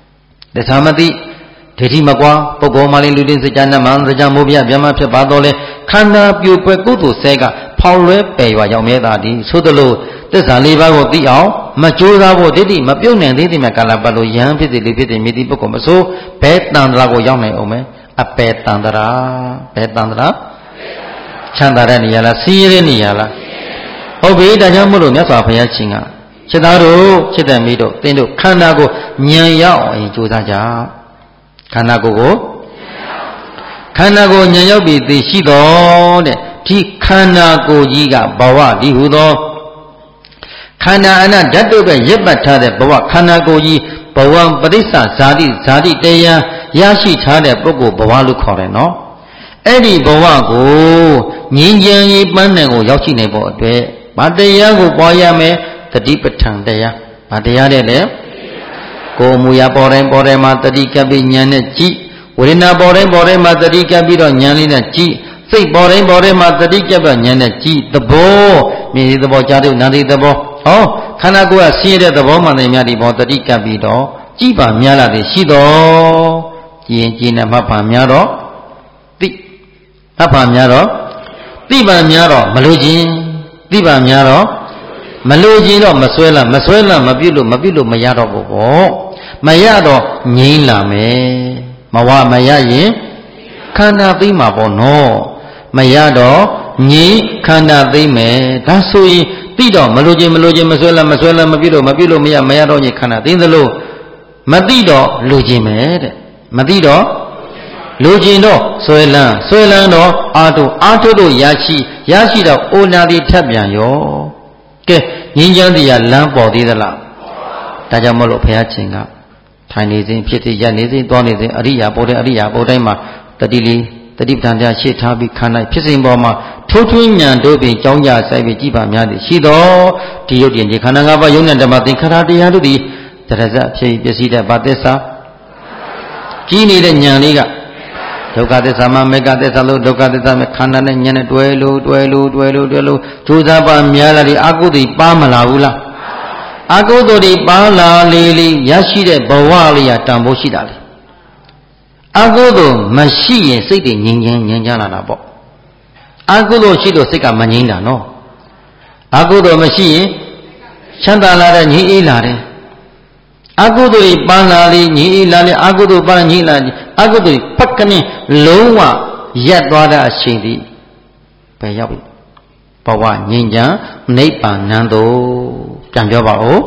တခြားမသိဒိဋ္ဌိမကွာပုဂ္ဂိုလ်မှလည်းလူတင်းစကြနမန်စကြမိုးပြဗျမဖြစ်ပါတော့လေခန္ဓာပြိုကွယ်ကုသိုလ်ဆဲကဖောက်လွဲပယ်ရွာရောက်မြဲတာဒီဆိုသလိုသစ္စာလေးပါးကိုသိအောင်မကြိုးစားဖို့ဒိဋ္ဌိမပြုတ်နိုင်သေးသည်မြတ်ကာလပတ်လို့ယဟန်ဖြစ်သည်လူဖြစ်သည်မိတိပုဂ္ဂိုလ်မဆိုဘဲတန်တရာကိုရောက်နိုင်အောင်မယ်အပေတန်တရာဘဲတန်တရာချမ်းသာတဲ့နေရာလားဆင်းရဲတဲ့နေရာလားဟုတ်ပြီဒါကြောင့်မို့လို့မြတ်စွာဘုရားရှင်ကခြေသားတို့ခြေတံမိတို့သင်တို့ခန္ဓာကိုဉာဏ်ရောက်အောင်ကြိုးစားကြခန္ဓာကိုယ်ကိုဉာဏ်ရောက်ပြီးသိရှိတော်တဲ့ဒီခန္ဓာကိုယ်ကြီးကဘဝဒီဟုသောခန္ဓာအနဓာတ်တို့ပဲရပ်ပတ်ထားတဲ့ဘဝခန္ဓာကိုယ်ကြီးဘဝပရိစ္ဆဇာတိတရားရရှိထားတဲ့ပုဂ္ဂိုလ်ဘဝလို့ခေါ်တယ်နော်အဲ့ဒီဘဝကိုငြိမ်းချမ်းရေးပန်းနိုင်ကိုရောက်ရှိနိုင်ဖို့အတွက်ဗာတရားကိုပွားရမယ်တတိပဋ္ဌာန်တရားဗာတရားတဲ့လေကိုယ်မူရပေါ်တိုင်းမှာတတိကပ်ပြီးဉာဏ်နဲ့ကြည့်ဝေဒနာပေါ်တိုင်းမှာတတိကပ်ပြီးတော့ဉာဏ်လေးနဲ့ကြည့်စိတ်ပေါ်တိုင်းမှာတတိကပ်ပြီးဉာဏ်နဲ့ကြည့်သဘောမြင်သဘောကြားတဲ့နာမ်သဘောဟောခန္ဓာကိုယ်ကဆင်းရဲတဲ့သဘောမှန်တယ်များဒီဘောတတိကပ်ပြီးတော့ကြည်ပါများလာတယ်ရှိတော်ကြည်ရင်ကြည်နေမှတ်ပါများတော့သိမှတ်ပါများတော့သိပါများတော့မလို့ခြင်းသိပါများတော့မလို့ခြင်းတော့မဆွဲလာမပြုတ်လို့မရတော့ဘူးပေါ့မရတော့ငြိမ်းလာမယ်မရရင်ခန္ဓာသိမှာပေါ့နော်မရတော့ငြိမ်းခန္ဓာသိမယ်ဒါဆိုရင်သိတော့မလို့ခြင်းမဆွဲလာမပြုတ်လို့မရတော့ညခန္ဓာသိသလိုမသိတော့လူခြင်းပဲတဲ့မသိတော့လူခြင်းတော့ဆွဲလန်းတော့အာထုတို့ရရှိတော့အိုနာတိထပ်ပြန်ရောကဲငြင်းချမ်းတရားလမ်းပေါ်သေးသလားဒါကြောင့်မလို့ဘုရားရှင်ကထိုင်နေစဉ်ဖြစ်ဖြစ်ရပ်နေစဉ်သွားနေစဉ်အရိယာဘုဒ္ဓတိုင်းမှာတတိပဋ္ဌာန်တရားရှေ့ထားပြီးခန္ဓာဖြစ်စဉ်ပေါ်မှာထိုးထွင်းဉာဏ်တို့ဖြင့်ကြောင်းကြဆိုင်ပြီးကြည်ပါများသည်ရှိတော်ဒီရုပ်တည်ခြင်းခန္ဓာ၅ပါးယုံနဲ့ဓမ္မသင်္ခါရတရားတို့သည်တရဇအဖြစ်ပစ္စည်းတဲ့ဘာသစ္စာကြီးနေတဲ့ဉာဏ်လေးကဒုက္ခသစ္စာမှာမေဃသစ္စာလို့ဒုက္ခသစ္စာမှာခန္ဓာနဲ့ဉာဏ်နဲ့တွဲလို့ကြိုးစားပါများလာတယ်အကုသိုလ်ပါမလာဘူးလားအကုသိုလ်တွေပါလာလေရရှိတဲ့ဘဝလေးရတန်ဖိုးရှိတာလေအကုသိုလ်မရှိရင်စိတ်တွေငြိမ်းချမ်းလာတာပေါ့အကုသိုလ်ရှိလို့စိတ်ကမငြိမ်းတာနော်အကုသိုလ်မရှိရင်ချမ်းသာလာတဲ့ငြိမ်းအေးလာတယ်အကုသိုလ်တွေပန်းလာလေငြိမ်းအေးလာလေအကုသိုလ်ပန်းငြိမ်းလာအကုသိုလ်ဖတ်ကနေလုံးဝရက်သွားတဲ့အချိန်ဒီပဲရောက်ပြီဘဝငြိမ်းချမ်းနိဗ္ဗာန်တို့ပြန်ပြောပါဦး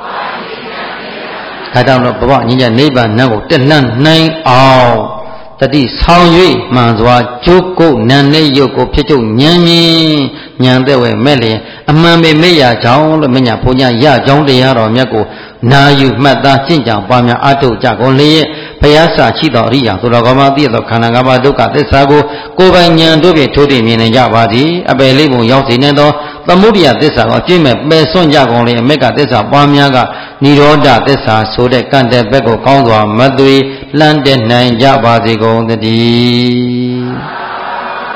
ဒါကြောင့်တော့ဘဝငြိမ်းချမ်းနိဗ္ဗာန်ကိုတက်လှမ်းနိုင်အောင်တတိဆောင်၍မှန်စွာကျုပ်ကိုနာနဲ့ရုပ်ကိုဖြစ်ချုပ်ဉာဏ်ဉာဏ်သက်ဝဲမဲ့လျင်အမှန်ပဲမေ့ရကြောင်းလို့မညာဘုညာရကြောင်းတရားတော်မြတ်ကိုနာယူမှတ်သားကျင့်ကြံပွားများအထုတ်ကြကုန်လျက်ဘုရားစာရှိတော်အရိယာဆိုတော်ကောင်းမှသိသောခန္ဓာ၅ပါးဒုက္ခသစ္စာကိုကိုယ်ပိုင်ဉာဏ်တို့ဖြင့်ထိုးသိမြင်နိုင်ကြပါသည်အပယ်လေးပုံရောက်စေနေသောသမုဒိယသစ္စာကိုအပြည့်မဲ့ပယ်စွန့်ကြကုန်လျက်မေဃသစ္စာပွားများကនិရောဓသစ္စာဆိုတဲ့ကံတဲ့ဘက်ကိုကောင်းစွာမသွေလှမ်းတဲ့နိုင်ကြပါစေကုန်သတည်း